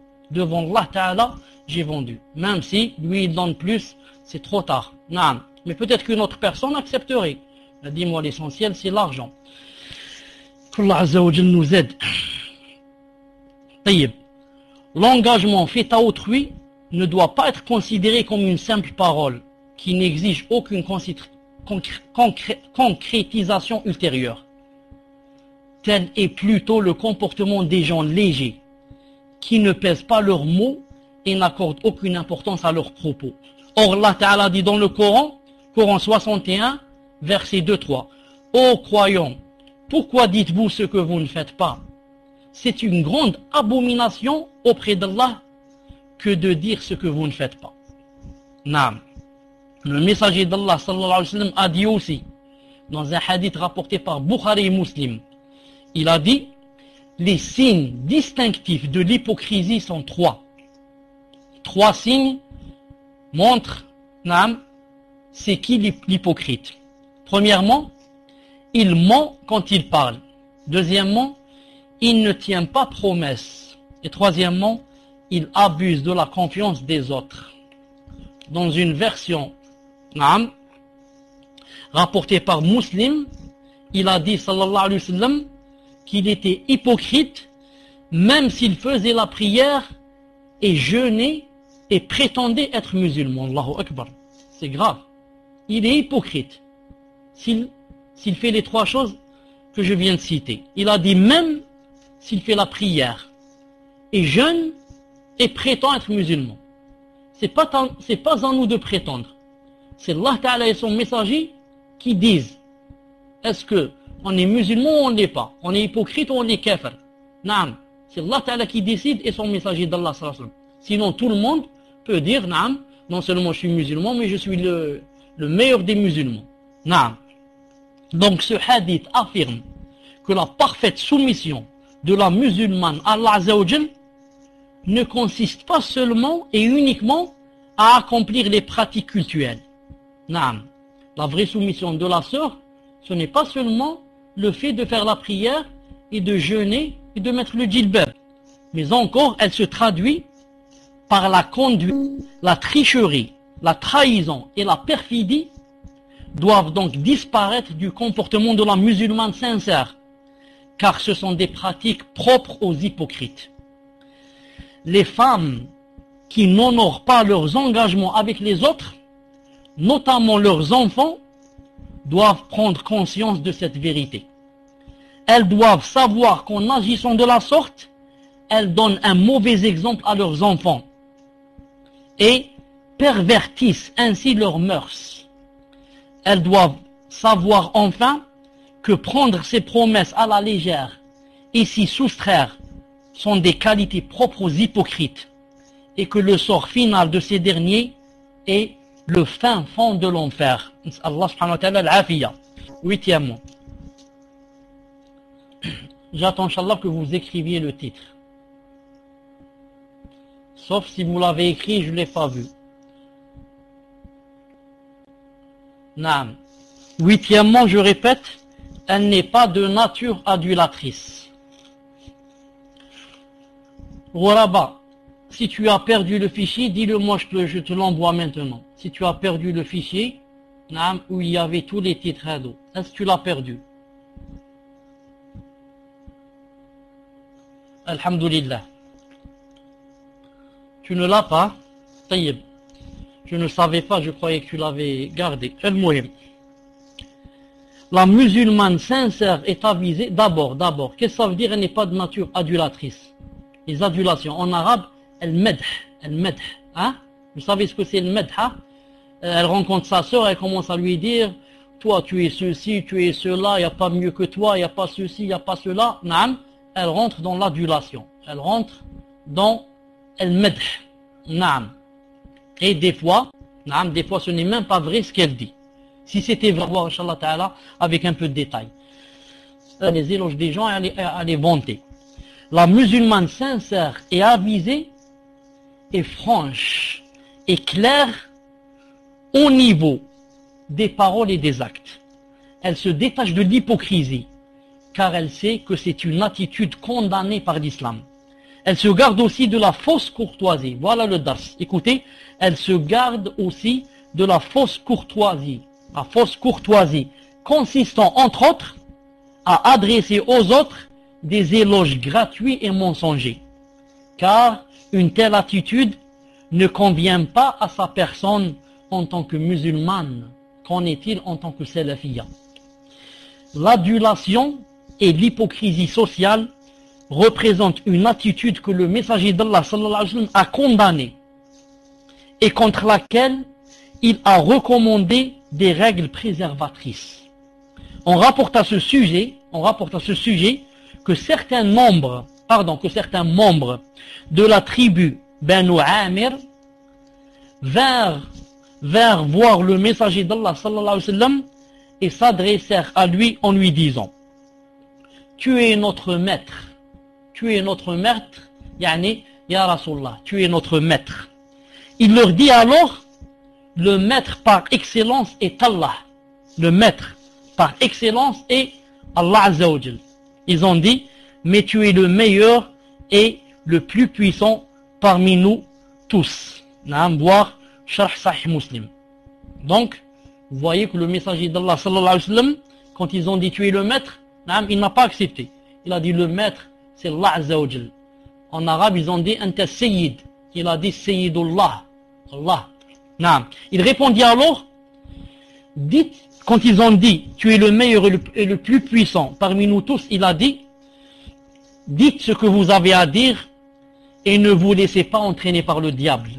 Même si lui, il donne plus, c'est trop tard. Naam. Mais peut-être qu'une autre personne accepterait. Elle dit, moi, l'essentiel, c'est l'argent. qu'Allah Azza wa Jal nous aide. Taïb. L'engagement fait à autrui ne doit pas être considéré comme une simple parole qui n'exige aucune concrétisation ultérieure. Tel est plutôt le comportement des gens légers qui ne pèsent pas leurs mots et n'accordent aucune importance à leurs propos. Or, Allah Ta'ala dit dans le Coran 61, verset 2-3, ô croyants, pourquoi dites-vous ce que vous ne faites pas? C'est une grande abomination auprès d'Allah que de dire ce que vous ne faites pas. Naam. Le messager d'Allah sallallahu alayhi wa sallam a dit aussi, dans un hadith rapporté par Bukhari et Muslim, il a dit, les signes distinctifs de l'hypocrisie sont trois. Trois signes montrent, naam, c'est qui l'hypocrite. Premièrement, il ment quand il parle. Deuxièmement, il ne tient pas promesse. Et troisièmement, il abuse de la confiance des autres. Dans une version naam, rapportée par Muslim, il a dit sallallahu alayhi wa sallam qu'il était hypocrite même s'il faisait la prière et jeûnait et prétendait être musulman. Allahu Akbar. C'est grave. Il est hypocrite s'il fait les trois choses que je viens de citer. Il a dit même s'il fait la prière et jeûne et prétend être musulman. C'est pas à nous de prétendre. C'est Allah Ta'ala et son messager qui disent est-ce que on est musulman ou on ne l'est pas? On est hypocrite ou on est kafir? Naam. C'est Allah Ta'ala qui décide et son messager d'Allah sallallahu alayhi wa sallam. Sinon tout le monde peut dire naam, non seulement je suis musulman mais je suis le meilleur des musulmans. Naam. Donc ce hadith affirme que la parfaite soumission de la musulmane à Allah Azza wa Jal ne consiste pas seulement et uniquement à accomplir les pratiques cultuelles. Naam. La vraie soumission de la sœur, ce n'est pas seulement le fait de faire la prière et de jeûner et de mettre le djilbab, mais encore elle se traduit par la conduite, la tricherie, la trahison et la perfidie doivent donc disparaître du comportement de la musulmane sincère, car ce sont des pratiques propres aux hypocrites. Les femmes qui n'honorent pas leurs engagements avec les autres, notamment leurs enfants, doivent prendre conscience de cette vérité. Elles doivent savoir qu'en agissant de la sorte, elles donnent un mauvais exemple à leurs enfants et pervertissent ainsi leurs mœurs. Elles doivent savoir enfin que prendre ces promesses à la légère et s'y soustraire sont des qualités propres aux hypocrites et que le sort final de ces derniers est le fin fond de l'enfer. Allah subhanahu wa ta'ala al-afiya. Huitièmement, j'attends inchallah que vous écriviez le titre. Sauf si vous l'avez écrit, je ne l'ai pas vu. Naam. Huitièmement, je répète, elle n'est pas de nature adulatrice. Ghuraba, si tu as perdu le fichier, dis-le moi, je te l'envoie maintenant. Si tu as perdu le fichier, naam, où il y avait tous les titres ados, est-ce que tu l'as perdu? Alhamdulillah. Tu ne l'as pas? Taïeb. Je ne savais pas, je croyais que tu l'avais gardé. Al-Muhim. La musulmane sincère est avisée, d'abord, qu'est-ce que ça veut dire? Elle n'est pas de nature adulatrice. Les adulations, en arabe, elle-medh, hein? Vous savez ce que c'est le medh, hein? Elle rencontre sa sœur, elle commence à lui dire, toi tu es ceci, tu es cela, il n'y a pas mieux que toi, il n'y a pas ceci, il n'y a pas cela. Naam. Elle rentre dans l'adulation, elle rentre dans el-medh. Naam. Et des fois, ce n'est même pas vrai ce qu'elle dit. Si c'était vrai, Inch'Allah Ta'ala, avec un peu de détail. Les éloges des gens, elle est vantée. La musulmane sincère et avisée est franche et claire au niveau des paroles et des actes. Elle se détache de l'hypocrisie, car elle sait que c'est une attitude condamnée par l'islam. Elle se garde aussi de la fausse courtoisie. Voilà le dars. Écoutez, elle se garde aussi de la fausse courtoisie. La fausse courtoisie consistant entre autres à adresser aux autres des éloges gratuits et mensongers. Car une telle attitude ne convient pas à sa personne en tant que musulmane. Qu'en est-il en tant que salafiyya? L'adulation et l'hypocrisie sociale représentent une attitude que le messager d'Allah sallallahu alayhi wa sallam a condamnée et contre laquelle il a recommandé des règles préservatrices. On rapporte à ce sujet que certains membres de la tribu Banu Amir vinrent voir le messager d'Allah sallallahu alayhi wa sallam et s'adressèrent à lui en lui disant: tu es notre maître, yani, ya Rasulallah, tu es notre maître. Il leur dit alors: le maître par excellence est Allah. Le maître par excellence est Allah Azza wa Jal. Ils ont dit: mais tu es le meilleur et le plus puissant parmi nous tous. Naam, voir Sharh Sahih Muslim. Donc, vous voyez que le messager d'Allah sallallahu alayhi wa sallam, quand ils ont dit tu es le maître, naam, il n'a pas accepté. Il a dit le maître, c'est Allah Azza wa Jal. En arabe, ils ont dit anta sayyid. Il a dit sayyidullah. Allah. Naam. Il répondit alors, dites, quand ils ont dit tu es le meilleur et le plus puissant parmi nous tous, il a dit: dites ce que vous avez à dire et ne vous laissez pas entraîner par le diable.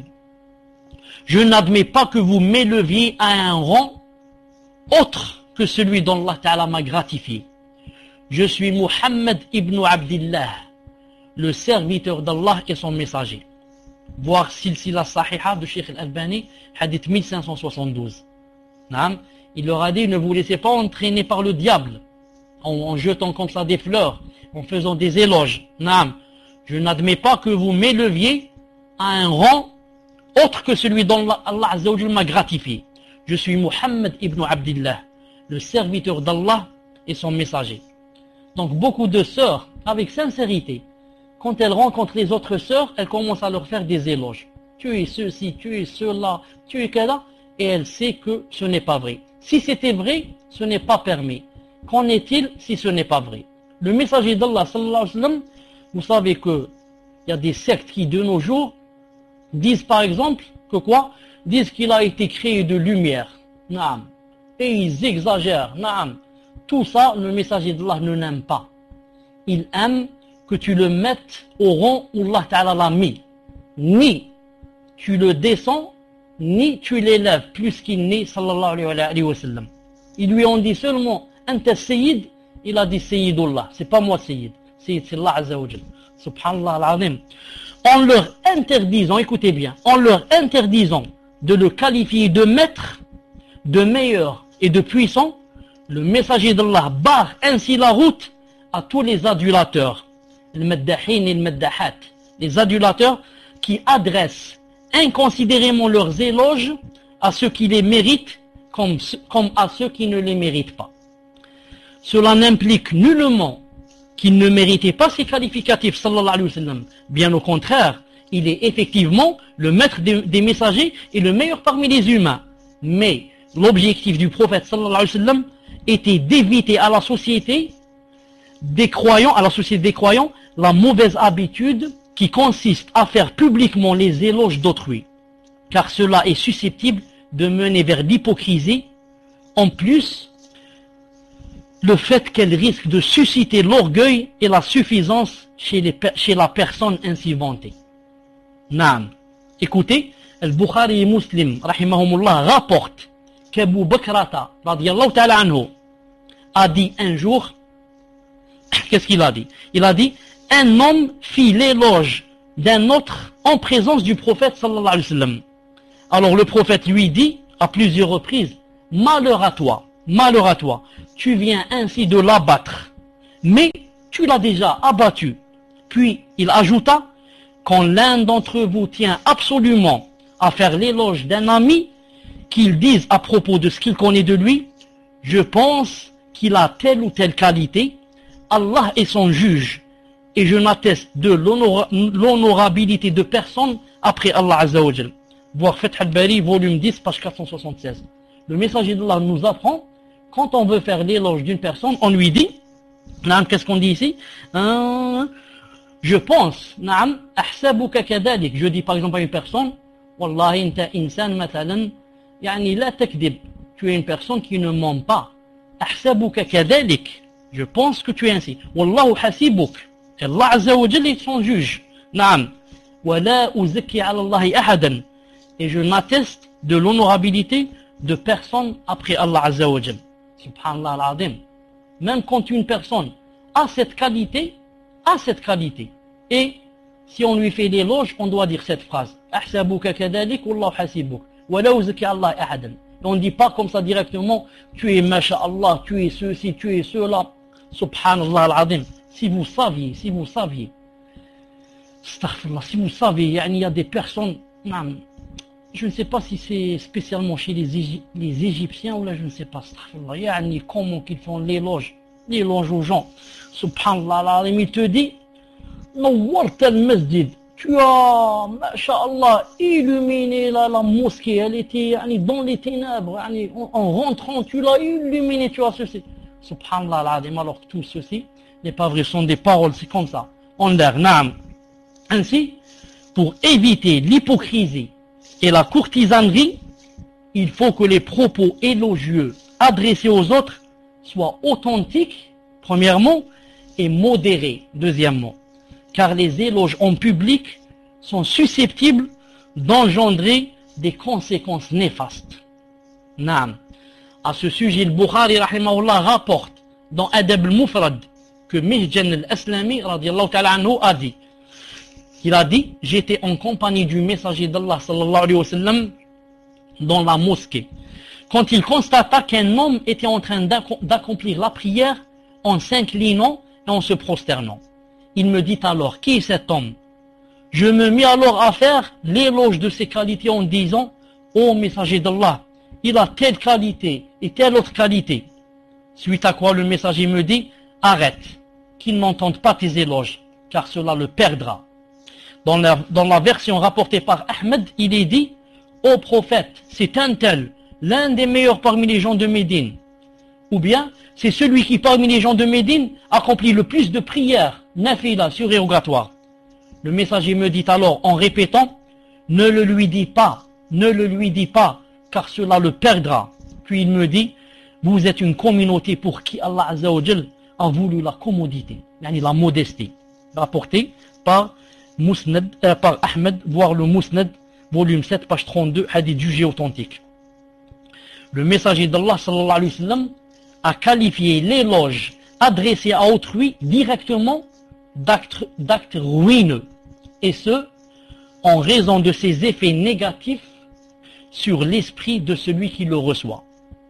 Je n'admets pas que vous m'éleviez à un rang autre que celui dont Allah Ta'ala m'a gratifié. Je suis Muhammad ibn Abdillah, le serviteur d'Allah et son messager. Voir Silsila Sahiha de Sheikh Al-Albani, hadith 1572. Naam. Il leur a dit: ne vous laissez pas entraîner par le diable, en jetant comme ça des fleurs, en faisant des éloges. Naam. Je n'admets pas que vous m'éleviez à un rang autre que celui dont Allah Azza wa Jalla m'a gratifié. Je suis Muhammad ibn Abdillah, le serviteur d'Allah et son messager. Donc beaucoup de sœurs, avec sincérité, quand elles rencontrent les autres sœurs, elles commencent à leur faire des éloges. Tu es ceci, tu es cela, tu es cela, et elle sait que ce n'est pas vrai. Si c'était vrai, ce n'est pas permis. Qu'en est-il si ce n'est pas vrai? Le messager d'Allah sallallahu alayhi wa sallam, vous savez que il y a des sectes qui de nos jours disent par exemple que quoi? Disent qu'il a été créé de lumière. Naam. Et ils exagèrent. Naam. Tout ça, le messager d'Allah ne l'aime pas. Il aime que tu le mettes au rang où Allah Ta'ala l'a mis. Ni tu le descends, ni tu l'élèves plus qu'il n'est, sallallahu alayhi wa sallam. Ils lui ont dit seulement anta sayyid, il a dit sayyidullah. C'est pas moi sayyid. Sayyid, c'est Allah Azza wa Jal. Subhanallah al-azim. en leur interdisant, écoutez bien, en leur interdisant de le qualifier de maître, de meilleur et de puissant, le messager d'Allah barre ainsi la route à tous les adulateurs, les adulateurs qui adressent inconsidérément leurs éloges à ceux qui les méritent comme à ceux qui ne les méritent pas. Cela n'implique nullement qu'il ne méritait pas ces qualificatifs, sallallahu alayhi wa sallam. Bien au contraire, il est effectivement le maître des messagers et le meilleur parmi les humains. Mais l'objectif du prophète, sallallahu alayhi wa sallam, était d'éviter à la société des croyants, la mauvaise habitude qui consiste à faire publiquement les éloges d'autrui, car cela est susceptible de mener vers l'hypocrisie. En plus, le fait qu'elle risque de susciter l'orgueil et la suffisance chez la personne ainsi vantée. Naam. Écoutez, Al-Bukhari et Muslim, rahimahumullah, rapporte qu'Abu Bakrata, radiyallahu ta'ala anhu, a dit un jour, qu'est-ce qu'il a dit? Il a dit, un homme fit l'éloge d'un autre en présence du prophète, sallallahu alayhi wa sallam. Alors le prophète lui dit, à plusieurs reprises, malheur à toi, tu viens ainsi de l'abattre, mais tu l'as déjà abattu. Puis il ajouta, quand l'un d'entre vous tient absolument à faire l'éloge d'un ami, qu'il dise à propos de ce qu'il connaît de lui, je pense qu'il a telle ou telle qualité, Allah est son juge, et je n'atteste de l'honorabilité de personne après Allah Azza wa Jal. Voir Fath al-Bari, volume 10, page 476. Le messager d'Allah nous apprend, quand on veut faire l'éloge d'une personne, on lui dit, qu'est-ce qu'on dit ici? Je pense, ahsabuka kadalik. Je dis par exemple à une personne, Wallahi inta insan matalan, yani la takdib. Tu es une personne qui ne ment pas. Ahsabuka kadalik. Je pense que tu es ainsi. Wallahu hasibuk. Allah Azza wa Jalla est son juge. Naam. Wala uzaki ala Allahi ahadan. Et je n'atteste de l'honorabilité de personne après Allah Azza wa Jalla. Subhanallah al-Azim. Même quand une personne a cette qualité, et si on lui fait l'éloge, on doit dire cette phrase. Ahsabuka kadalik wallahu hasibuk. Wala uzaki ala Allahi ahadan. On ne dit pas comme ça directement, tu es masha'Allah, tu es ceci, tu es cela. Subhanallah al-Azim. Si vous saviez, astaghfirullah, si vous saviez, il y a des personnes, je ne sais pas si c'est spécialement chez les Égyptiens ou là, je ne sais pas, astaghfirullah, comment qu'ils font l'éloge aux gens. Subhanallah al-Azim, il te dit, Nawwart al-Masjid. Tu as, masha'Allah, illuminé la mosquée, elle était dans les ténèbres, en rentrant, tu l'as illuminé, tu as ceci. Subhanallah al-Azim, alors que tout ceci n'est pas vrai, ce sont des paroles, c'est comme ça. On l'air, naam. Ainsi, pour éviter l'hypocrisie et la courtisanerie, il faut que les propos élogieux adressés aux autres soient authentiques, premièrement, et modérés, deuxièmement. Car les éloges en public sont susceptibles d'engendrer des conséquences néfastes. Naam. À ce sujet, le Bukhari rahimahullah rapporte dans Adab al-Mufrad que Mihjan al-Aslami radiyallahu ta'ala anhu a dit. Il a dit, j'étais en compagnie du messager d'Allah sallallahu alayhi wa sallam dans la mosquée. Quand il constata qu'un homme était en train d'accomplir la prière en s'inclinant et en se prosternant. Il me dit alors, qui est cet homme? Je me mis alors à faire l'éloge de ses qualités en disant, ô messager d'Allah, il a telle qualité et telle autre qualité. Suite à quoi le messager me dit, arrête, qu'il n'entende pas tes éloges, car cela le perdra. Dans la version rapportée par Ahmed, il est dit, ô prophète, c'est un tel, l'un des meilleurs parmi les gens de Médine. Ou bien, c'est celui qui parmi les gens de Médine accomplit le plus de prières, nafila, surérogatoires. Le messager me dit alors en répétant, ne le lui dis pas, car cela le perdra. Puis il me dit, vous êtes une communauté pour qui Allah Azza wa Jal a voulu la commodité, la modestie. Rapporté par Ahmed, voire le Musnad, volume 7, page 32, hadith jugé authentique. Le messager d'Allah sallallahu alayhi wa sallam a qualifié l'éloge adressé à autrui directement d'acte ruineux. Et ce, en raison de ses effets négatifs sur l'esprit de celui qui le reçoit.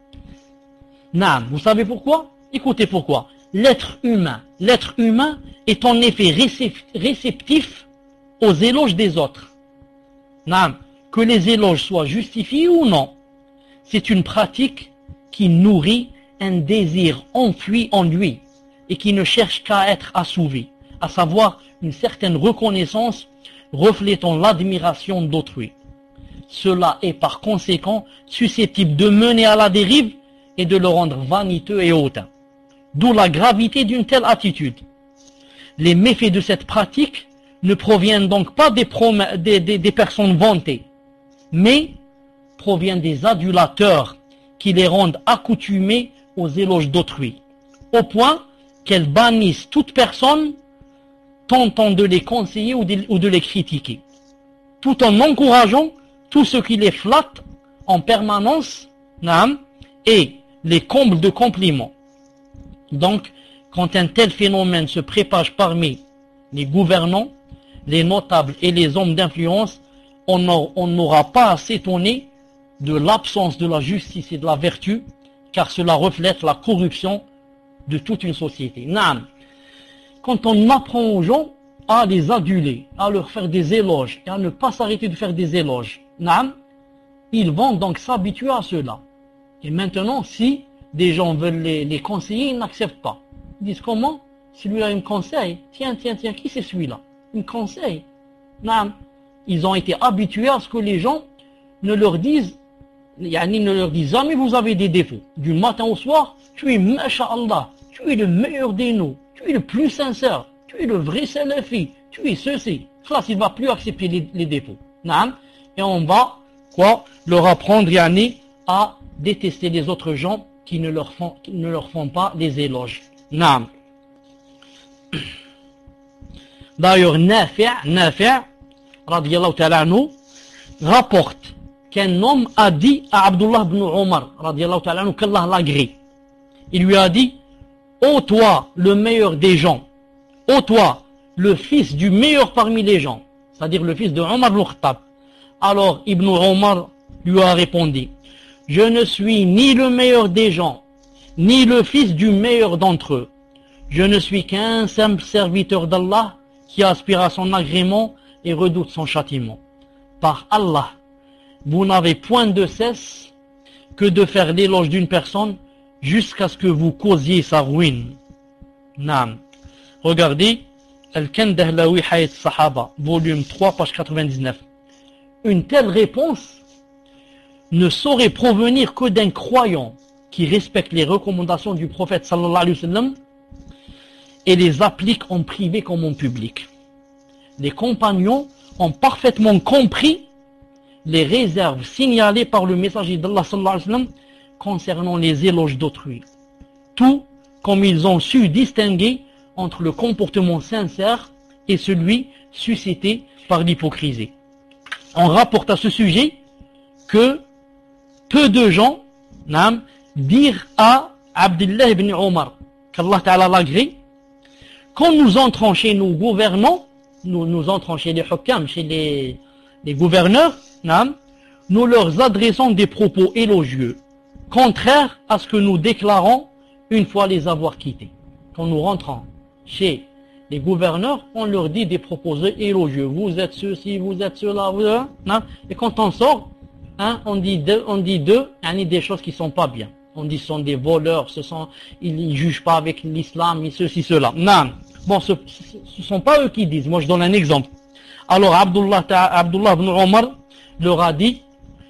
Naam, vous savez pourquoi? Écoutez pourquoi. L'être humain est en effet réceptif aux éloges des autres. Naam, que les éloges soient justifiés ou non, c'est une pratique qui nourrit un désir enfui en lui et qui ne cherche qu'à être assouvi, à savoir une certaine reconnaissance reflétant l'admiration d'autrui. Cela est par conséquent susceptible de mener à la dérive et de le rendre vaniteux et hautain. D'où la gravité d'une telle attitude. Les méfaits de cette pratique ne proviennent donc pas des personnes vantées, mais proviennent des adulateurs qui les rendent accoutumés aux éloges d'autrui, au point qu'elles bannissent toute personne tentant de les conseiller ou de les critiquer, tout en encourageant tout ce qui les flatte en permanence, et les comble de compliments. Donc, quand un tel phénomène se propage parmi les gouvernants, les notables et les hommes d'influence, on n'aura pas à s'étonner de l'absence de la justice et de la vertu, car cela reflète la corruption de toute une société. Quand on apprend aux gens à les aduler, à leur faire des éloges et à ne pas s'arrêter de faire des éloges, ils vont donc s'habituer à cela. Et maintenant, si des gens veulent les conseiller, ils n'acceptent pas. Ils disent comment? Celui-là il me conseille. Tiens, qui c'est celui-là? Il me conseille. Ils ont été habitués à ce que les gens ne leur disent jamais vous avez des défauts. Du matin au soir, tu es masha'Allah, tu es le meilleur des nous, tu es le plus sincère, tu es le vrai salafi, tu es ceci. Là, il ne va plus accepter les défauts. Et on va leur apprendre à détester les autres gens qui ne leur font pas les éloges. D'ailleurs, Nafi' radiyallahu ta'ala anhu rapporte qu'un homme a dit à Abdullah ibn Omar radiyallahu ta'ala anhu qu'Allah l'agrée. Il lui a dit: ô toi le meilleur des gens, ô toi le fils du meilleur parmi les gens, c'est-à-dire le fils de Omar ibn Khattab. Alors Ibn Omar lui a répondu: je ne suis ni le meilleur des gens, ni le fils du meilleur d'entre eux. Je ne suis qu'un simple serviteur d'Allah qui aspire à son agrément et redoute son châtiment. Par Allah, vous n'avez point de cesse que de faire l'éloge d'une personne jusqu'à ce que vous causiez sa ruine. Regardez Al-Kandahlawi Hayat Sahaba, volume 3, page 99. Une telle réponse ne saurait provenir que d'un croyant qui respecte les recommandations du prophète sallallahu alayhi wa sallam et les applique en privé comme en public. Les compagnons ont parfaitement compris les réserves signalées par le messager d'Allah sallallahu alayhi wa sallam concernant les éloges d'autrui, tout comme ils ont su distinguer entre le comportement sincère et celui suscité par l'hypocrisie. On rapporte à ce sujet que peu de gens dirent à Abdullah ibn Omar, qu'Allah Ta'ala l'agrée, quand nous entrons chez nos gouvernants, nous entrons chez les hukam, chez les gouverneurs, nous leur adressons des propos élogieux, contraires à ce que nous déclarons une fois les avoir quittés. Quand nous rentrons chez les gouverneurs, on leur dit des propos élogieux. Vous êtes ceci, vous êtes cela, et quand on sort, on dit des choses qui ne sont pas bien. On dit ce sont des voleurs, ils ne jugent pas avec l'islam, ceci, cela. Non. Bon, ce ne sont pas eux qui disent. Moi, je donne un exemple. Alors, Abdullah ibn Omar leur a dit: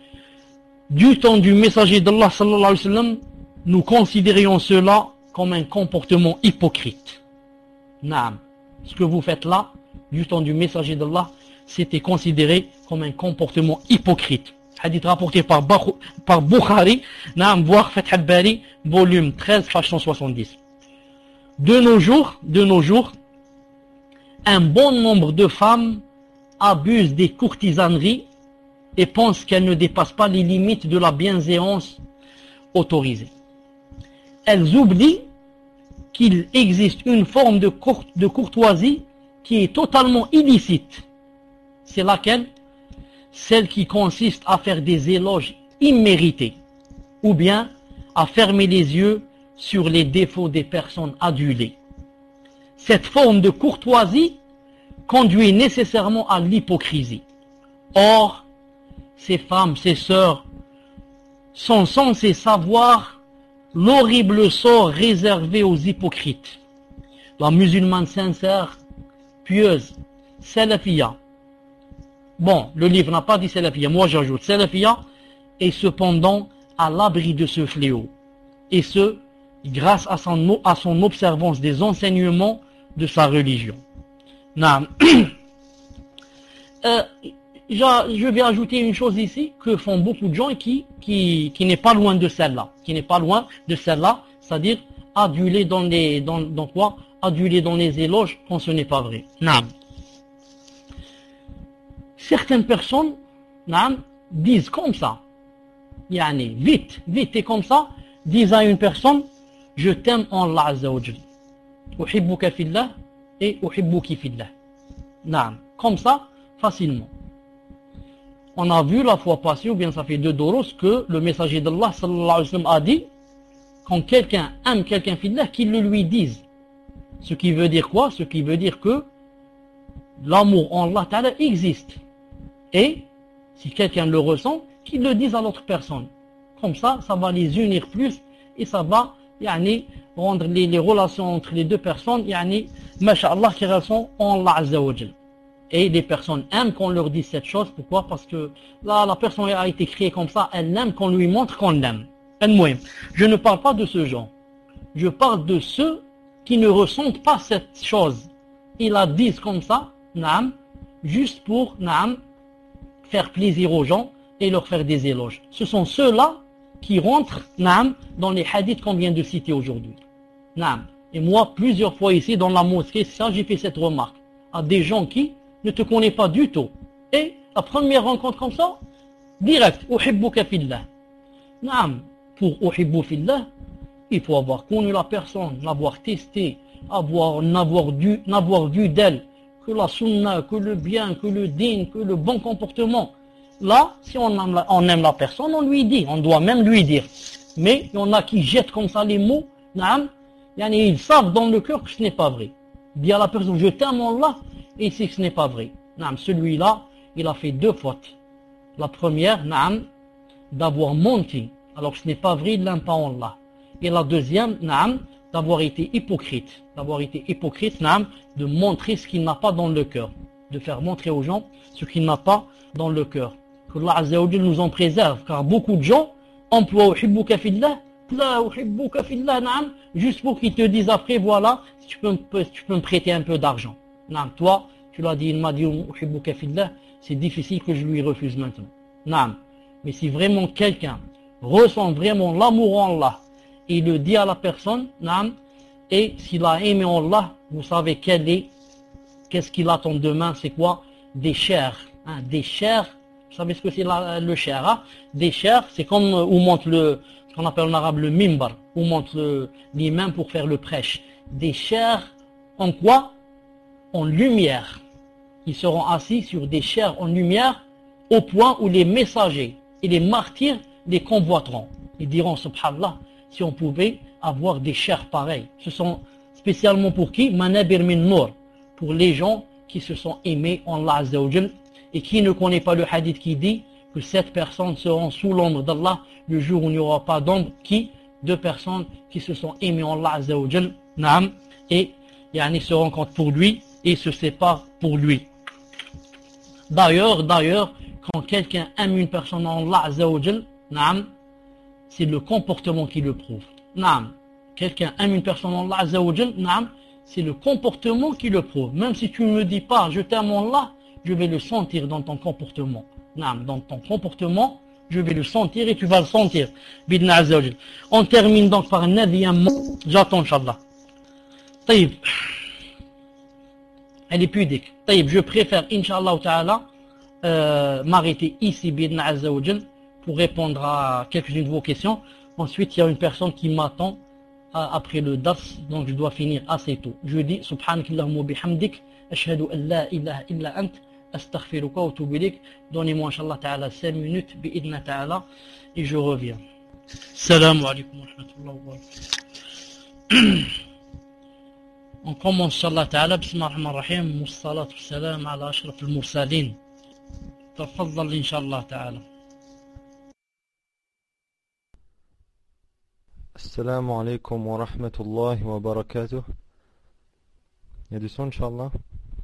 du temps du messager d'Allah sallallahu alayhi wa sallam, nous considérions cela comme un comportement hypocrite. Naam. Ce que vous faites là, du temps du messager d'Allah, c'était considéré comme un comportement hypocrite. Hadith rapporté par Bukhari, voir Fath al-Bari, volume 13, page 170. De nos jours, un bon nombre de femmes abusent des courtisaneries et pensent qu'elles ne dépassent pas les limites de la bienséance autorisée. Elles oublient qu'il existe une forme de courtoisie qui est totalement illicite C'est laquelle? Celle qui consiste à faire des éloges immérités, ou bien à fermer les yeux sur les défauts des personnes adulées. Cette forme de courtoisie conduit nécessairement à l'hypocrisie. Or, ces femmes, ces sœurs, sont censées savoir l'horrible sort réservé aux hypocrites. La musulmane sincère, pieuse, salafia. Bon, le livre n'a pas dit salafia, moi j'ajoute salafia, est cependant à l'abri de ce fléau. Et ce, grâce à son observance des enseignements de sa religion. Je vais ajouter une chose ici que font beaucoup de gens et qui n'est pas loin de celle-là. Qui n'est pas loin de celle-là, c'est-à-dire aduler dans quoi? Aduler dans les éloges quand ce n'est pas vrai. Certaines personnes disent comme ça, vite et comme ça, disent à une personne, je t'aime en Allah Azza wa Jal. Uhibbuka fillah et uhibbuki fillah. Comme ça, facilement. On a vu la fois passée, ou bien ça fait 2 doros, que le messager d'Allah sallallahu alayhi wa sallam a dit, quand quelqu'un aime quelqu'un fillah, qu'il le lui dise. Ce qui veut dire quoi? Ce qui veut dire que l'amour en Allah Ta'ala existe. Et si quelqu'un le ressent, qu'il le dise à l'autre personne. Comme ça, ça va les unir plus et ça va rendre les relations entre les deux personnes, masha'Allah, qui sont en Allah Azza wa Jal. Et les personnes aiment qu'on leur dise cette chose. Pourquoi? Parce que là, la personne a été créée comme ça, elle aime qu'on lui montre qu'on l'aime. Je ne parle pas de ce genre. Je parle de ceux qui ne ressentent pas cette chose. Ils la disent comme ça, juste pour faire plaisir aux gens et leur faire des éloges. Ce sont ceux-là qui rentrent dans les hadiths qu'on vient de citer aujourd'hui. Et moi, plusieurs fois ici, dans la mosquée, j'ai fait cette remarque à des gens qui ne te connaissent pas du tout. Et la première rencontre comme ça, direct, uhibbuka fillah. Pour uhibbu fillah, il faut avoir connu la personne, l'avoir testé, n'avoir vu d'elle que la sunna, que le bien, que le din, que le bon comportement. Là, si on aime la personne, on lui dit, on doit même lui dire. Mais il y en a qui jettent comme ça les mots, ils savent dans le cœur que ce n'est pas vrai. Dire à la personne, je t'aime Allah, et c'est que ce n'est pas vrai. Celui-là, il a fait 2 fautes. La première, d'avoir menti, alors que ce n'est pas vrai, il n'aime pas Allah. Et la deuxième, d'avoir été hypocrite. De montrer ce qu'il n'a pas dans le cœur. De faire montrer aux gens ce qu'il n'a pas dans le cœur. Que Allah Azza wa Jal nous en préserve, car beaucoup de gens emploient uhibbuka fillah, juste pour qu'ils te disent après, voilà, tu peux me prêter un peu d'argent. Toi, tu l'as dit, il m'a dit uhibbuka fillah, c'est difficile que je lui refuse maintenant. Mais si vraiment quelqu'un ressent vraiment l'amour en Allah, et il le dit à la personne, et s'il a aimé Allah, vous savez qu'est-ce qu'il attend demain, c'est quoi? Des chairs. Des chairs, vous savez ce que c'est le chair? Des chairs, c'est comme où monte ce qu'on appelle en arabe le mimbar, où monte l'imam pour faire le prêche. Des chairs en quoi? En lumière. Ils seront assis sur des chairs en lumière au point où les messagers et les martyrs les convoiteront. Ils diront, subhanallah, si on pouvait avoir des chairs pareilles. Ce sont spécialement pour qui? Manabir min nour. Pour les gens qui se sont aimés en Allah Azza wa Jal et qui ne connaît pas le hadith qui dit que 7 personnes seront sous l'ombre d'Allah le jour où il n'y aura pas d'ombre. Qui? 2 personnes qui se sont aimées en Allah Azza wa Jal, et se rencontrent pour lui et se séparent pour lui. D'ailleurs, quand quelqu'un aime une personne en Allah Azza wa Jal, c'est le comportement qui le prouve. Quelqu'un aime une personne en Allah Azza wa Jal, c'est le comportement qui le prouve. Même si tu ne me dis pas, je t'aime en Allah, je vais le sentir dans ton comportement. Dans ton comportement, je vais le sentir et tu vas le sentir. Bidna Azza wa Jal. On termine donc par un 9e mot. J'attends, Inch'Allah. Taïb. Elle est pudique. Taïb, je préfère, Inch'Allah Ta'ala, m'arrêter ici, Bidna Azza wa Jal, pour répondre à quelques-unes de vos questions. Ensuite, il y a une personne qui m'attend après le dars, donc je dois finir assez tôt. Je dis, subhanakallahumma bihamdik, ashhadu an la ilaha illa ant, astaghfiruka wa atubu ilayk. Donnez-moi, Inch'Allah ta'ala, 5 minutes, bi'idna ta'ala, et je reviens. Salam alaikum wa rahmatullahi wa barakatuh. On commence, Inch'Allah ta'ala, bismillah ar-rahman ar-rahim, mussalatu salam ala ashraf al-mursalin. Tafaddal, Inch'Allah ta'ala. Assalamu alaikum wa rahmatullahi wa barakatuh. Il y a du son, Inch'Allah.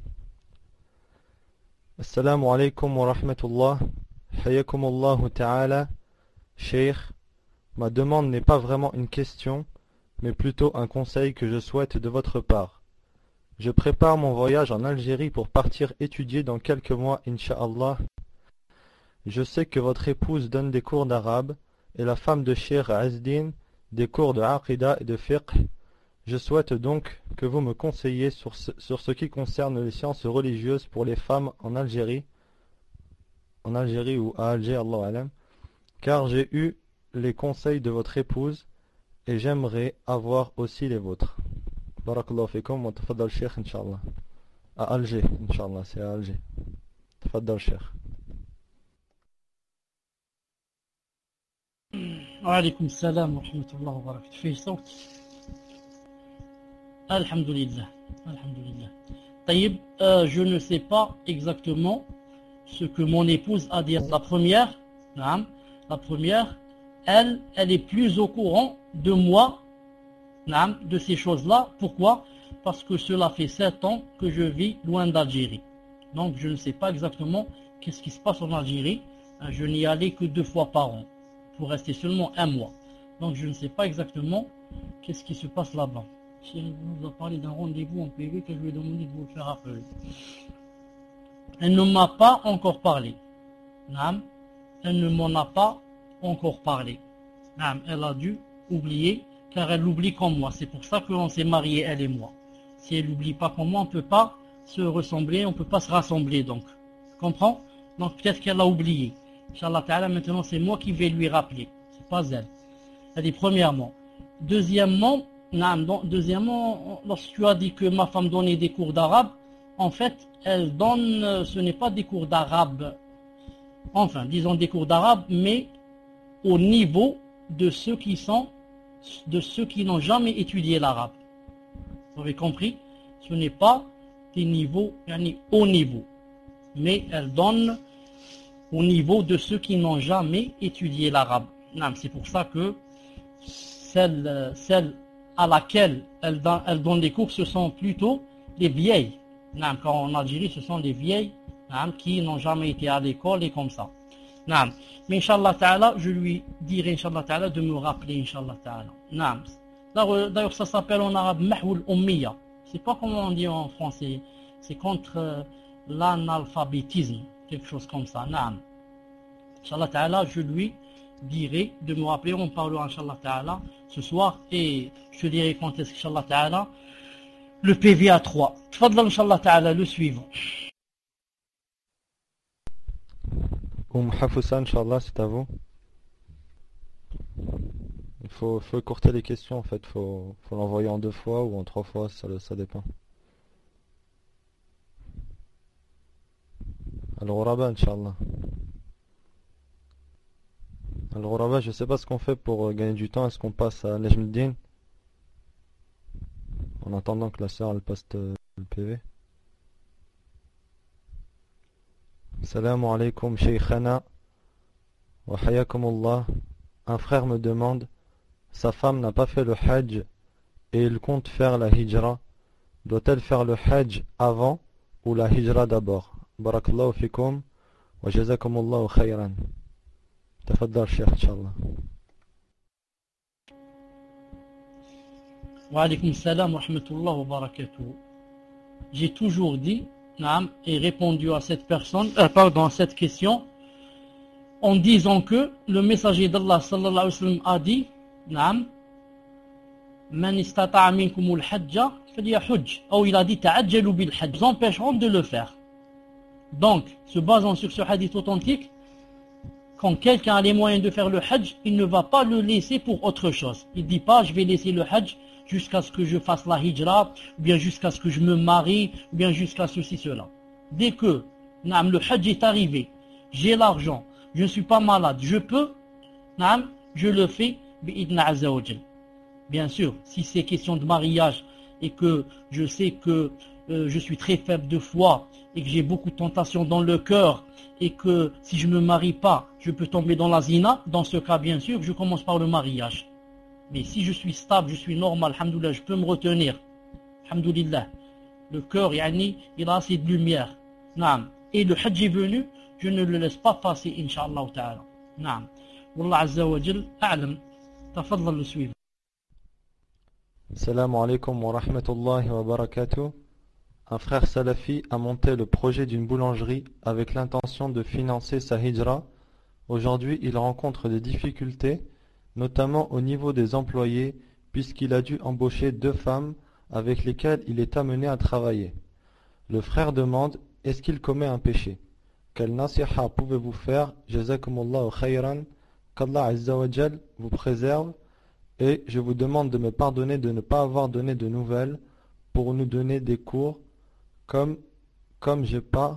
Assalamu alaikum wa rahmatullah. Hayakumullahu ta'ala. Cheikh, ma demande n'est pas vraiment une question, mais plutôt un conseil que je souhaite de votre part. Je prépare mon voyage en Algérie pour partir étudier dans quelques mois, Inch'Allah. Je sais que votre épouse donne des cours d'arabe et la femme de Cheikh Azdin des cours de Aqida et de Fiqh. Je souhaite donc que vous me conseilliez sur ce qui concerne les sciences religieuses pour les femmes en Algérie ou à Alger, Allahu Alam, car j'ai eu les conseils de votre épouse et j'aimerais avoir aussi les vôtres. Barakallahu fikum wa tafaddal Cheikh, Inch'Allah. À Alger, Inch'Allah, c'est à Alger. Tafaddal Cheikh. Wa alaykum salam wa rahmatullahi wa barakatuh. Fais صوت. Alhamdulillah. Alhamdulillah. Taïb, je ne sais pas exactement ce que mon épouse a dit. La première, elle est plus au courant de moi, de ces choses-là. Pourquoi? Parce que cela fait 7 ans que je vis loin d'Algérie. Donc je ne sais pas exactement qu'est-ce qui se passe en Algérie. Je n'y allais que 2 fois par an, pour rester seulement 1 mois. Donc je ne sais pas exactement qu'est-ce qui se passe là-bas. Si vous a parlé d'un rendez-vous en PV que je lui ai demandé de vous le faire appeler. Elle ne m'a pas encore parlé. Elle ne m'en a pas encore parlé. Elle a dû oublier, car elle oublie comme moi. C'est pour ça qu'on s'est mariés, elle et moi. Si elle n'oublie pas comme moi, on ne peut pas se ressembler, on ne peut pas se rassembler donc. Tu comprends? Donc peut-être qu'elle a oublié. Inch'Allah ta'ala, maintenant c'est moi qui vais lui rappeler. C'est pas elle. Elle dit premièrement. Deuxièmement, lorsque tu as dit que ma femme donnait des cours d'arabe, en fait, elle donne, ce n'est pas des cours d'arabe, enfin, disons des cours d'arabe, mais au niveau de ceux qui n'ont jamais étudié l'arabe. Vous avez compris? Ce n'est pas des niveaux, haut niveau, mais elle donne au niveau de ceux qui n'ont jamais étudié l'arabe. C'est pour ça que celle à laquelle elle donne des cours, ce sont plutôt des vieilles. Quand en Algérie, ce sont des vieilles qui n'ont jamais été à l'école et comme ça. Mais Inch'Allah Ta'ala, je lui dirai Inch'Allah Ta'ala de me rappeler Inch'Allah Ta'ala. D'ailleurs, ça s'appelle en arabe Mahwoul Ummiya. C'est pas comment on dit en français. C'est contre l'analphabétisme, quelque chose comme ça. Inch'Allah Ta'ala, je lui dirai de me rappeler, on parlera Inch'Allah Ta'ala ce soir et je te dirai quand est-ce qu'Inch'Allah Ta'ala le PV à 3. Tfadlal Inch'Allah Ta'ala, le suivant. Hafoussa, Inch'Allah, c'est à vous. Il faut écourter les questions en fait, faut l'envoyer en 2 fois ou en 3 fois, ça dépend. Al-Ghuraba, Inch'Allah. Al-Ghuraba, je sais pas ce qu'on fait pour gagner du temps. Est-ce qu'on passe à Nejmuddin en attendant que la sœur elle poste le PV? Salam alaikum Shaykhana wa hayakumullah. Un frère me demande, sa femme n'a pas fait le hajj et il compte faire la hijra. Doit-elle faire le hajj avant ou la hijra d'abord? Barakallahu fikum wa jazakumullahu khayran. Tafaddal Cheikh, Inch'Allah. Wa alaykum salam wa rahmatullah wa barakatuh. J'ai toujours dit, et répondu à cette personne, à cette question, en disant que le messager d'Allah sallallahu alayhi wa sallam a dit, Man istata'a minkumul hajja falyahujj. Ou il a dit ta'ajjalu bil hajj. Ils empêcheront de le faire. Donc, se basant sur ce hadith authentique, quand quelqu'un a les moyens de faire le hajj, il ne va pas le laisser pour autre chose. Il ne dit pas, je vais laisser le hajj jusqu'à ce que je fasse la hijra, ou bien jusqu'à ce que je me marie, ou bien jusqu'à ceci, cela. Dès que Naam, le hajj est arrivé. J'ai l'argent. Je ne suis pas malade. Je peux. Naam, je le fais. Bi'idna azza wa jal. Bien sûr, si c'est question de mariage et que je sais que je suis très faible de foi et que j'ai beaucoup de tentations dans le cœur et que si je ne me marie pas, je peux tomber dans la zina, dans ce cas, bien sûr, je commence par le mariage. Mais si je suis stable, je suis normal, alhamdoulilah, je peux me retenir. Alhamdoulilah. Le cœur, yani, il a assez de lumière. Naam. Et le hajj est venu, je ne le laisse pas passer, incha'Allah ta'ala. Naam. Wallah azza wa jal, a'lam. Tafaddal le suivre. Salam alaikum wa rahmatullahi wa barakatuh. Un frère salafi a monté le projet d'une boulangerie avec l'intention de financer sa hijra. Aujourd'hui, il rencontre des difficultés, notamment au niveau des employés, puisqu'il a dû embaucher 2 femmes avec lesquelles il est amené à travailler. Le frère demande, est-ce qu'il commet un péché? Quelle nasiha pouvez-vous faire? Jazakumullahu khayran, qu'Allah Azza wa Jal vous préserve, et je vous demande de me pardonner de ne pas avoir donné de nouvelles pour nous donner des cours comme je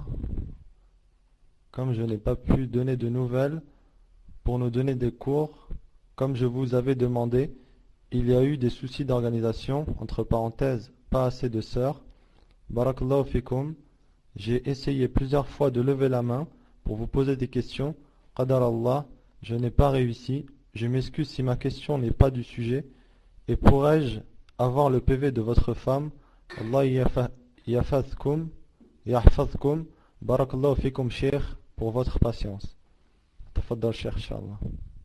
n'ai pas pu donner de nouvelles pour nous donner des cours comme je vous avais demandé. Il y a eu des soucis d'organisation, entre parenthèses, pas assez de sœurs. Barakallahu fikum. J'ai essayé plusieurs fois de lever la main pour vous poser des questions. Qadar Allah, je n'ai pas réussi. Je m'excuse si ma question n'est pas du sujet. Et pourrais-je avoir le PV de votre femme? Allah yafadhkum, yahfadhkum. Barakallahu fikum, cheikh, pour votre patience. Tafaddal, cheikh, inshallah.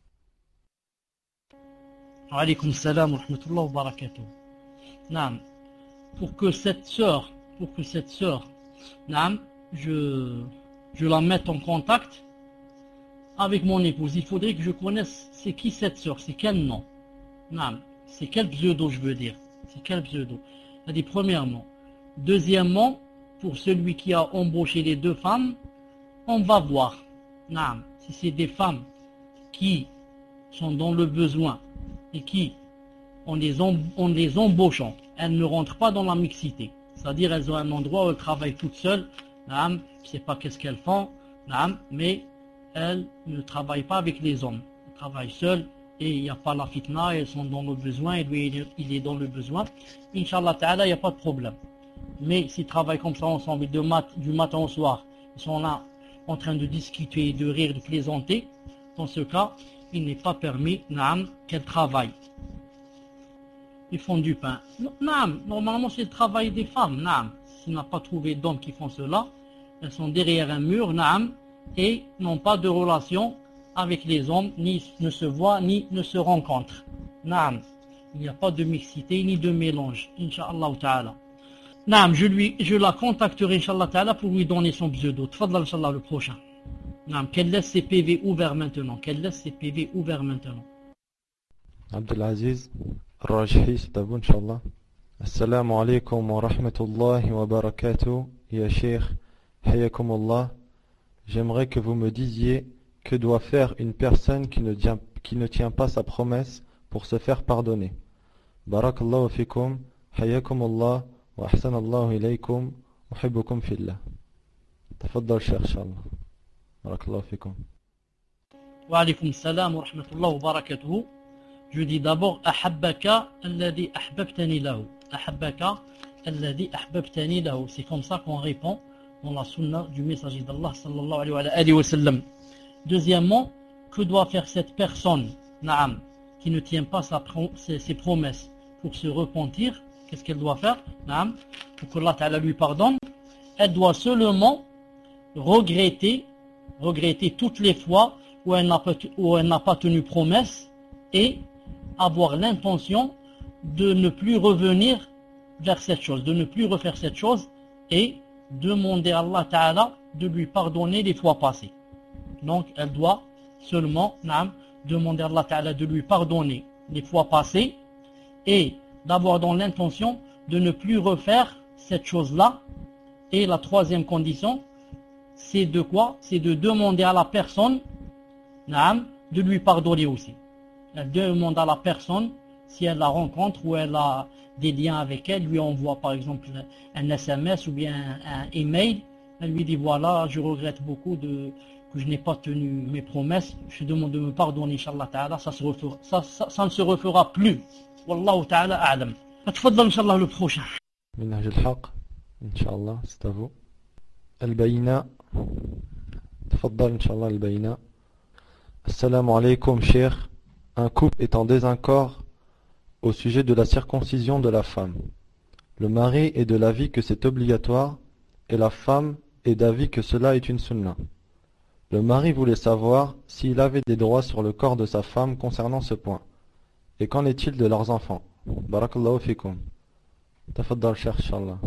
Wa alaykum salam wa rahmatullahi wa barakatuh. Naam. Pour que cette sœur, naam, je la mette en contact avec mon épouse, il faudrait que je connaisse c'est qui cette sœur, c'est quel nom. Naam, c'est quel pseudo, je veux dire. C'est quel pseudo. C'est-à-dire, premièrement. Deuxièmement, pour celui qui a embauché les 2 femmes, on va voir. Naam, si c'est des femmes qui sont dans le besoin et qui, en les embauchant, elles ne rentrent pas dans la mixité. C'est-à-dire, elles ont un endroit où elles travaillent toutes seules. Naam, je ne sais pas qu'est-ce qu'elles font. Naam, mais elles ne travaillent pas avec les hommes. Elles travaillent seules et il n'y a pas la fitna, elles sont dans le besoin et lui, il est dans le besoin. Inch'Allah ta'ala, il n'y a pas de problème. Mais s'ils travaillent comme ça ensemble du matin au soir, ils sont là en train de discuter, de rire, de plaisanter, dans ce cas, il n'est pas permis, naam, qu'elles travaillent. Ils font du pain. Naam, normalement c'est le travail des femmes, naam. S'il n'a pas trouvé d'hommes qui font cela, elles sont derrière un mur, naam, et n'ont pas de relation avec les hommes, ni ne se voient, ni ne se rencontrent. Naam, il n'y a pas de mixité, ni de mélange, incha'Allah ta'ala. Naam, je la contacterai, incha'Allah ta'ala, pour lui donner son pseudo. Tfadlal, incha'Allah, le prochain. Naam, qu'elle laisse ses PV ouverts maintenant. Abdelaziz Rajhi, c'est à vous, incha'Allah. Assalamu alaikum wa rahmatullahi wa barakatuh. Ya Cheikh, hayakumullah. J'aimerais que vous me disiez que doit faire une personne qui ne tient pas sa promesse pour se faire pardonner. Barakallahu fikum, hayakumullah, wa ahsanallahu ilaykum, uhibbukum fillah. Tafaddal, Cheikh, inshallah. Barakallahu fikum. Wa alaykum salam wa rahmatullahi wa barakatuh. Je dis d'abord ahabbaka alladhi ahbabtani lahu. Ahabbaka alladhi ahbabtani lahu. C'est comme ça qu'on répond dans la sunna du messager d'Allah sallallahu alayhi wa sallam. Deuxièmement, que doit faire cette personne, naam, qui ne tient pas ses promesses pour se repentir? Qu'est-ce qu'elle doit faire, naam, pour que Allah Ta'ala lui pardonne? Elle doit seulement regretter toutes les fois où elle n'a pas tenu promesse et avoir l'intention de ne plus revenir vers cette chose, de ne plus refaire cette chose et demander à Allah Ta'ala de lui pardonner les fois passées. Donc elle doit seulement demander à Allah Ta'ala de lui pardonner les fois passées et d'avoir dans l'intention de ne plus refaire cette chose-là. Et la troisième condition, c'est de quoi? C'est de demander à la personne de lui pardonner aussi. Elle demande à la personne, si elle la rencontre ou elle a des liens avec elle, lui envoie par exemple un SMS ou bien un email Elle lui dit voilà, je regrette beaucoup que je n'ai pas tenu mes promesses. Je te demande de me pardonner, Inch'Allah Ta'ala. Ça ne se refera plus. Wallahu Ta'ala a'lam. Tfaddal, Inch'Allah, le prochain. Minhaj al-Haq, Inch'Allah, c'est à vous. Al-Bayna. Tfaddal, Inch'Allah, Al-Bayna. Assalamu alaikum, cheikh. Un couple est en désaccord au sujet de la circoncision de la femme. Le mari est de l'avis que c'est obligatoire et la femme est d'avis que cela est une sunna. Le mari voulait savoir s'il avait des droits sur le corps de sa femme concernant ce point. Et qu'en est-il de leurs enfants? Barakallahu fikum. Tafaddal, cheikh, Inch'Allah.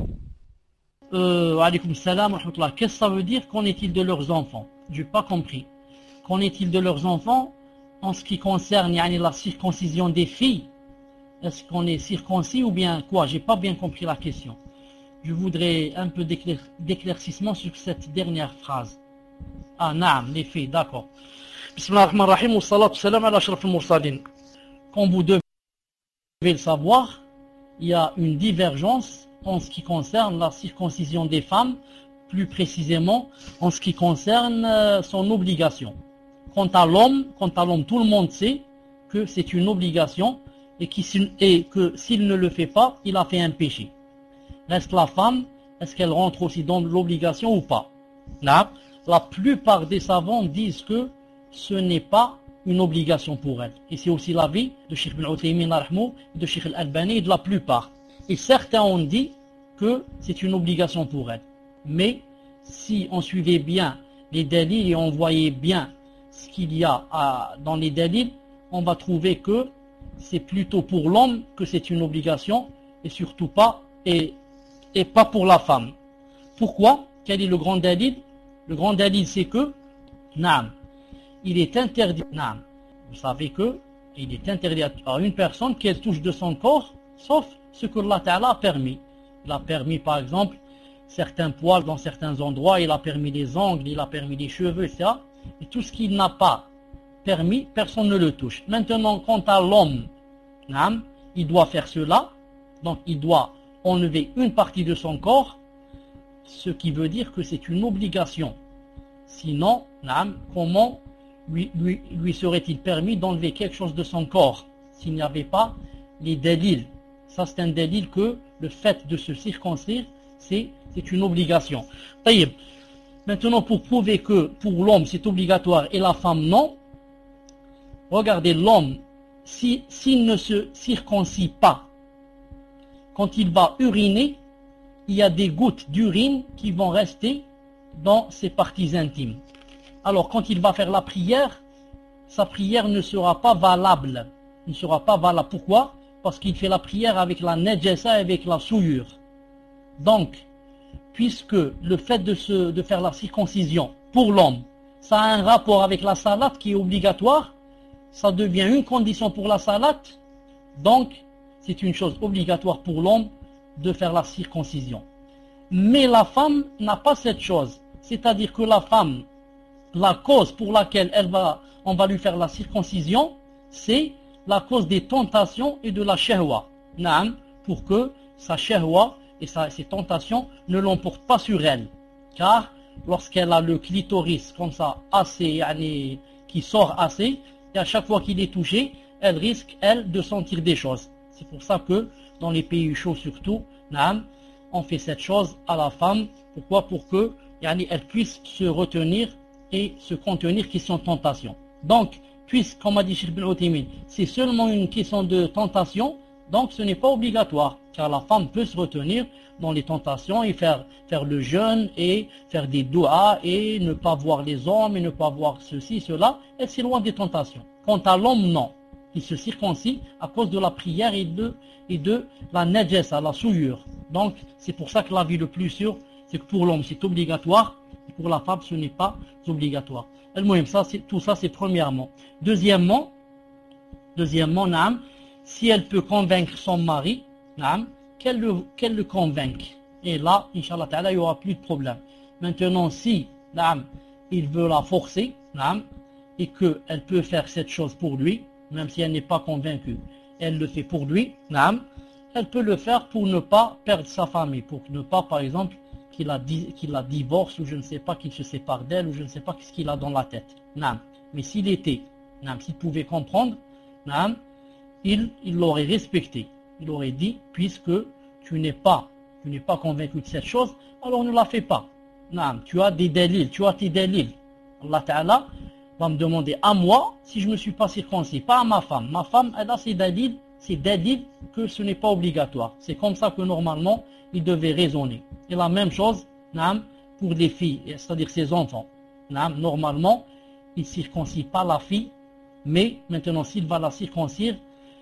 Alaykoum salam wa rahmatullah. Qu'est-ce que ça veut dire? Qu'en est-il de leurs enfants? Je n'ai pas compris. Qu'en est-il de leurs enfants en ce qui concerne la circoncision des filles? Est-ce qu'on est circoncis ou bien quoi? J'ai pas bien compris la question. Je voudrais un peu d'éclaircissement sur cette dernière phrase. Ah, naam, les filles, d'accord. Bismillahirrahmanirrahim, wa salatu salam ala ashraf al-mursalin. Comme vous devez le savoir, il y a une divergence en ce qui concerne la circoncision des femmes, plus précisément en ce qui concerne son obligation. Quant à l'homme, tout le monde sait que c'est une obligation et que s'il ne le fait pas, il a fait un péché. Reste la femme, est-ce qu'elle rentre aussi dans l'obligation ou pas? Là, la plupart des savants disent que ce n'est pas une obligation pour elle. Et c'est aussi l'avis de Cheikh Ibn Uthaymin, de Cheikh Al-Albani et de la plupart. Et certains ont dit que c'est une obligation pour elle. Mais si on suivait bien les dalils et on voyait bien ce qu'il y a dans les dalils, on va trouver que c'est plutôt pour l'homme que c'est une obligation et surtout pas et pas pour la femme. Pourquoi? Quel est le grand dalil? Le grand dalil c'est que naam, il est interdit, naam, vous savez que il est interdit à une personne qu'elle touche de son corps sauf ce que Allah Ta'ala a permis. Il a permis par exemple certains poils dans certains endroits, il a permis les ongles, il a permis les cheveux, etc. Et tout ce qu'il n'a pas permis, personne ne le touche. Maintenant, quant à l'homme, il doit faire cela, donc il doit enlever une partie de son corps, ce qui veut dire que c'est une obligation. Sinon, comment lui serait-il permis d'enlever quelque chose de son corps s'il n'y avait pas les dalils? Ça, c'est un dalil que le fait de se circoncire, c'est une obligation. Taïb. Maintenant, pour prouver que pour l'homme c'est obligatoire et la femme non, regardez l'homme, s'il ne se circoncie pas, quand il va uriner, il y a des gouttes d'urine qui vont rester dans ses parties intimes. Alors quand il va faire la prière, sa prière ne sera pas valable. Ne sera pas valable. Pourquoi? Parce qu'il fait la prière avec la najasa, avec la souillure. Donc, puisque le fait de faire la circoncision pour l'homme, ça a un rapport avec la salate qui est obligatoire, ça devient une condition pour la salate, donc c'est une chose obligatoire pour l'homme de faire la circoncision. Mais la femme n'a pas cette chose, c'est-à-dire que la femme, la cause pour laquelle on va lui faire la circoncision, c'est la cause des tentations et de la shahwa, pour que sa shahwa et ses tentations ne l'emportent pas sur elle. Car lorsqu'elle a le clitoris comme ça, assez, qui sort assez, et à chaque fois qu'il est touché, elle risque, elle, de sentir des choses. C'est pour ça que dans les pays chauds surtout, on fait cette chose à la femme. Pourquoi? Pour que elle puisse se retenir et se contenir question de tentation. Donc, puisque, comme a dit Cheikh Ibn Uthaymin, c'est seulement une question de tentation, donc ce n'est pas obligatoire, car la femme peut se retenir dans les tentations et faire le jeûne et faire des doigts et ne pas voir les hommes et ne pas voir ceci, cela, elle s'éloigne des tentations. Quant à l'homme, non. Il se circoncis à cause de la prière et de la najasa, la souillure. Donc, c'est pour ça que l'avis le plus sûr, c'est que pour l'homme, c'est obligatoire, et pour la femme, ce n'est pas obligatoire. Tout ça, c'est premièrement. Deuxièmement, si elle peut convaincre son mari, qu'elle le convainque. Et là, Inch'Allah Ta'ala, il n'y aura plus de problème. Maintenant, si il veut la forcer, et qu'elle peut faire cette chose pour lui, même si elle n'est pas convaincue, elle le fait pour lui, elle peut le faire pour ne pas perdre sa famille, pour ne pas, par exemple, qu'il la divorce, ou je ne sais pas, qu'il se sépare d'elle, ou je ne sais pas ce qu'il a dans la tête. Non. Mais s'il pouvait comprendre, non, il l'aurait respecté. Il aurait dit, puisque tu n'es pas convaincu de cette chose, alors ne la fais pas. Non, tu as des délits, tu as tes délits. Allah Ta'ala va me demander à moi si je ne me suis pas circoncis, pas à ma femme. Ma femme, elle a ses délits que ce n'est pas obligatoire. C'est comme ça que normalement, il devait raisonner. Et la même chose, non, pour les filles, c'est-à-dire ses enfants. Non, normalement, il ne circoncis pas la fille, mais maintenant, s'il va la circoncire,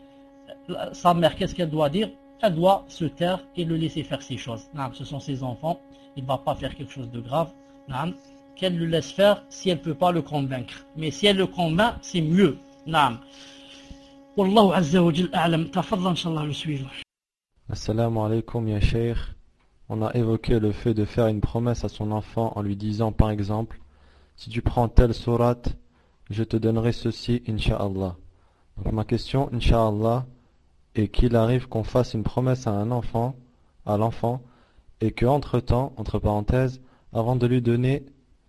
sa mère, qu'est-ce qu'elle doit dire? Elle doit se taire et le laisser faire ses choses. Non, ce sont ses enfants, il ne va pas faire quelque chose de grave. Non, qu'elle le laisse faire si elle ne peut pas le convaincre. Mais si elle le convainc, c'est mieux. Non. Wallahu Azza wa Jal a'lam. Tafadhal, Inch'Allah, le suivant. Assalamu alaikum ya Cheikh. On a évoqué le fait de faire une promesse à son enfant en lui disant par exemple, si tu prends telle sourate, je te donnerai ceci, Inch'Allah. Donc ma question, Inch'Allah, est qu'il arrive qu'on fasse une promesse à l'enfant, et que entre temps, entre parenthèses, avant de lui donner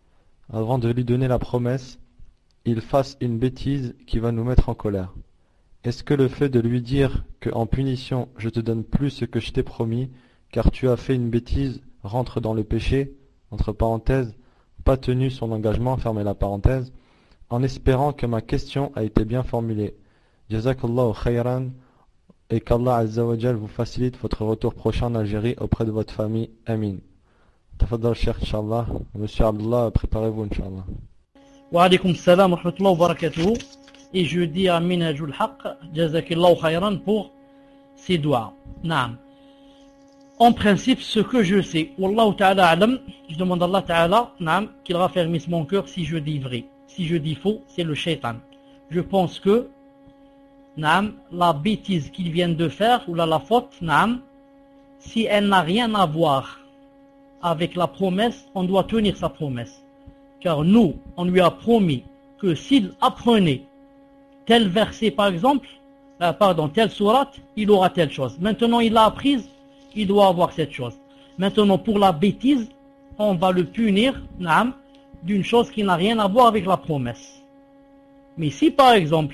la promesse, il fasse une bêtise qui va nous mettre en colère. Est-ce que le fait de lui dire que en punition je te donne plus ce que je t'ai promis, car tu as fait une bêtise, rentre dans le péché, entre parenthèses, pas tenu son engagement, fermez la parenthèse, en espérant que ma question a été bien formulée. Jazakallahu khayran, et qu'Allah Azza wa Jal vous facilite votre retour prochain en Algérie auprès de votre famille. Amin. Tafadal Cheikh, Inch'Allah. Monsieur Abdullah, préparez-vous, Inch'Allah. Wa alaykum salam wa rahmatullahi wa barakatuhu. Et je dis à Minhajul Haq, Jazakillahu khayran pour ces doigts. Naam. En principe, ce que je sais, Wallahu ta'ala alam, je demande à Allah ta'ala, naam, qu'il raffermisse mon cœur si je dis vrai. Si je dis faux, c'est le shaitan. Je pense que, naam, la bêtise qu'il vient de faire, ou la faute, naam, si elle n'a rien à voir avec la promesse, on doit tenir sa promesse. Car nous, on lui a promis que s'il apprenait tel verset par exemple, telle sourate, il aura telle chose. Maintenant il l'a apprise, il doit avoir cette chose. Maintenant pour la bêtise, on va le punir d'une chose qui n'a rien à voir avec la promesse. Mais si par exemple,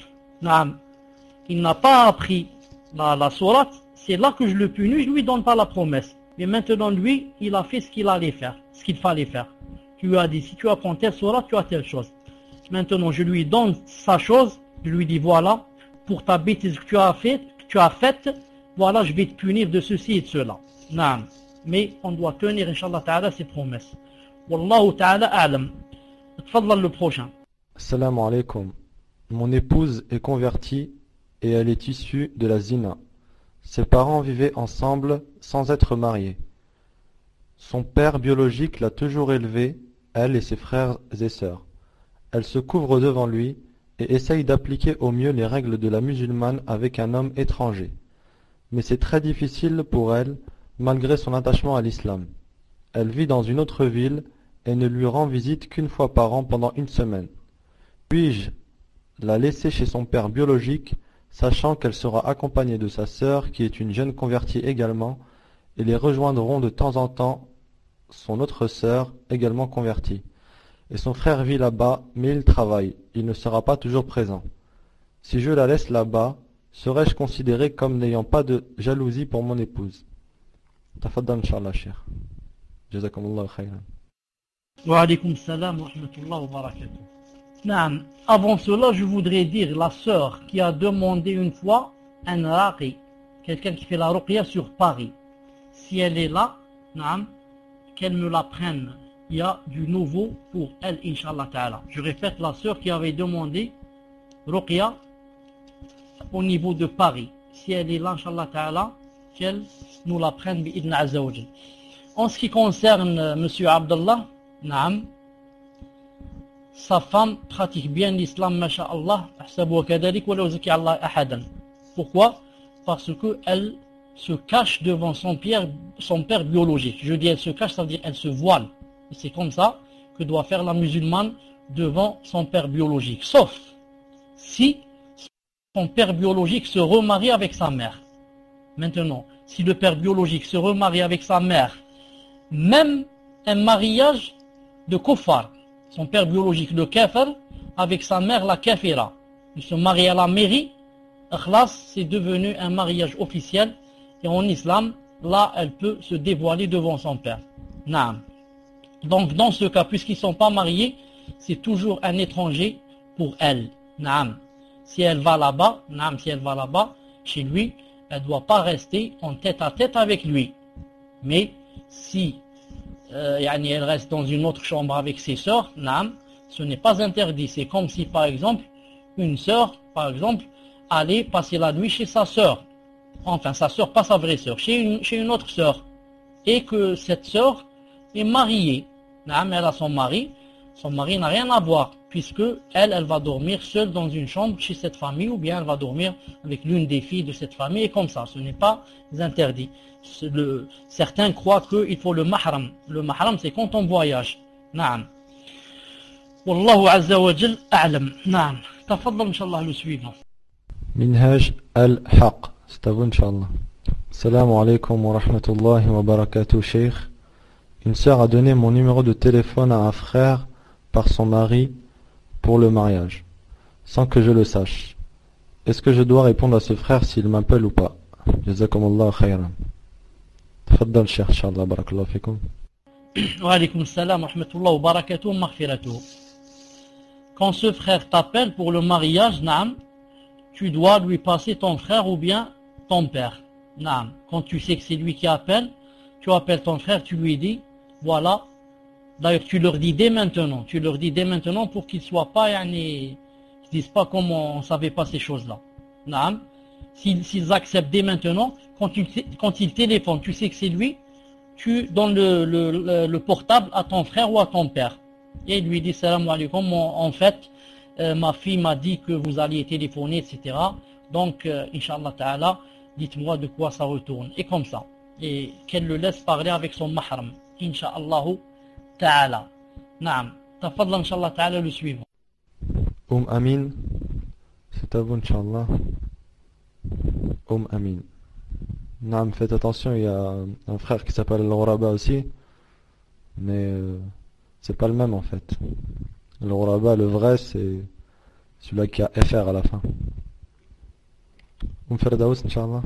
il n'a pas appris la sourate, c'est là que je le punis, je ne lui donne pas la promesse. Mais maintenant lui, il a fait ce qu'il allait faire, ce qu'il fallait faire. Tu lui as dit, si tu apprends telle sourate, tu as telle chose. Maintenant je lui donne sa chose, je lui dis voilà, pour ta bêtise que tu as faite, voilà, je vais te punir de ceci et de cela. Non. Mais on doit tenir, Inch'Allah Ta'ala, ses promesses. Wallahu Ta'ala a'lam. Tfadlal le prochain. Assalamu alaikum. Mon épouse est convertie et elle est issue de la zina. Ses parents vivaient ensemble sans être mariés. Son père biologique l'a toujours élevée, elle et ses frères et sœurs. Elle se couvre devant lui et essaye d'appliquer au mieux les règles de la musulmane avec un homme étranger. Mais c'est très difficile pour elle, malgré son attachement à l'islam. Elle vit dans une autre ville et ne lui rend visite qu'une fois par an pendant une semaine. Puis-je la laisser chez son père biologique, sachant qu'elle sera accompagnée de sa sœur, qui est une jeune convertie également, et les rejoindront de temps en temps son autre sœur, également convertie. Et son frère vit là-bas, mais il travaille, il ne sera pas toujours présent. Si je la laisse là-bas, serais-je considéré comme n'ayant pas de jalousie pour mon épouse? Tafaddal Inch'Allah, Cheikh. Jazakumullah khayran. Wa alaykum salam wa rahmatullahi wa barakatuh. Naam. Avant cela, je voudrais dire la sœur qui a demandé une fois un raqi, quelqu'un qui fait la ruqya sur Paris. Si elle est là, naam, qu'elle me la prenne. Il y a du nouveau pour elle, Inch'Allah Ta'ala. Je répète, la sœur qui avait demandé ruqya au niveau de Paris. Si elle est là, Inch'Allah Ta'ala, qu'elle nous la prenne, bi'idn Azza wa Jal. En ce qui concerne Monsieur Abdallah, naam, sa femme pratique bien l'islam, masha'Allah, pourquoi? Parce qu'elle se cache devant son père biologique. Je dis elle se cache, ça veut dire elle se voile. Et c'est comme ça que doit faire la musulmane devant son père biologique. Sauf si son père biologique se remarie avec sa mère. Maintenant, si le père biologique se remarie avec sa mère, même un mariage de kuffar, son père biologique le kafir, avec sa mère la kafira. Ils se marient à la mairie, ikhlas, c'est devenu un mariage officiel, et en islam, là, elle peut se dévoiler devant son père. Naam. Donc, dans ce cas, puisqu'ils ne sont pas mariés, c'est toujours un étranger pour elle. Naam. Si elle va là-bas, naam, si elle va là-bas, chez lui, elle ne doit pas rester en tête à tête avec lui. Mais si elle reste dans une autre chambre avec ses sœurs, naam, ce n'est pas interdit. C'est comme si, par exemple, une sœur, par exemple, allait passer la nuit chez sa sœur. Enfin, sa sœur, pas sa vraie sœur, chez une autre sœur. Et que cette sœur est mariée. Naam, elle a son mari n'a rien à voir, puisque elle va dormir seule dans une chambre chez cette famille, ou bien elle va dormir avec l'une des filles de cette famille, et comme ça, ce n'est pas interdit. Certains croient qu'il faut le mahram. Le mahram, c'est quand on voyage. Naam. Wallahu azza wa jal a'lam. Naam. Tafaddal, inshallah, le suivant. Minhaj al-Haq. C'est à vous, inshallah. Assalamu alaikum wa rahmatullahi wa barakatuh, Cheikh. Une sœur a donné mon numéro de téléphone à un frère par son mari pour le mariage, sans que je le sache. Est-ce que je dois répondre à ce frère s'il m'appelle ou pas? Jazakumullah khayran. Tafaddal, Cheikh, inshallah, barakallahu fikum. Wa alaykum assalam wa rahmatullahi wa barakatuh, maghfiratuh. Quand ce frère t'appelle pour le mariage, naam, tu dois lui passer ton frère ou bien ton père. Naam. Quand tu sais que c'est lui qui appelle, tu appelles ton frère, tu lui dis, voilà. D'ailleurs, tu leur dis dès maintenant. Tu leur dis dès maintenant pour qu'ils ne soient pas, ils ne disent pas comment on ne savait pas ces choses-là. Naam. S'ils acceptent dès maintenant, quand ils téléphonent, tu sais que c'est lui, tu donnes le portable à ton frère ou à ton père. Et il lui dit, salam alaikum, en fait, ma fille m'a dit que vous alliez téléphoner, etc. Donc, Inch'Allah Ta'ala, dites-moi de quoi ça retourne. Et comme ça. Et qu'elle le laisse parler avec son mahram. Inch'Allah Ta'ala. Naam. Tafadla, Inch'Allah Ta'ala, le suivant. Amin. C'est à vous, Inch'Allah. Amin. Naam, faites attention, il y a un frère qui s'appelle Al-Ghuraba aussi. Mais c'est pas le même en fait. Al-Ghuraba, le vrai, c'est celui-là qui a FR à la fin. Firdaus, Inch'Allah.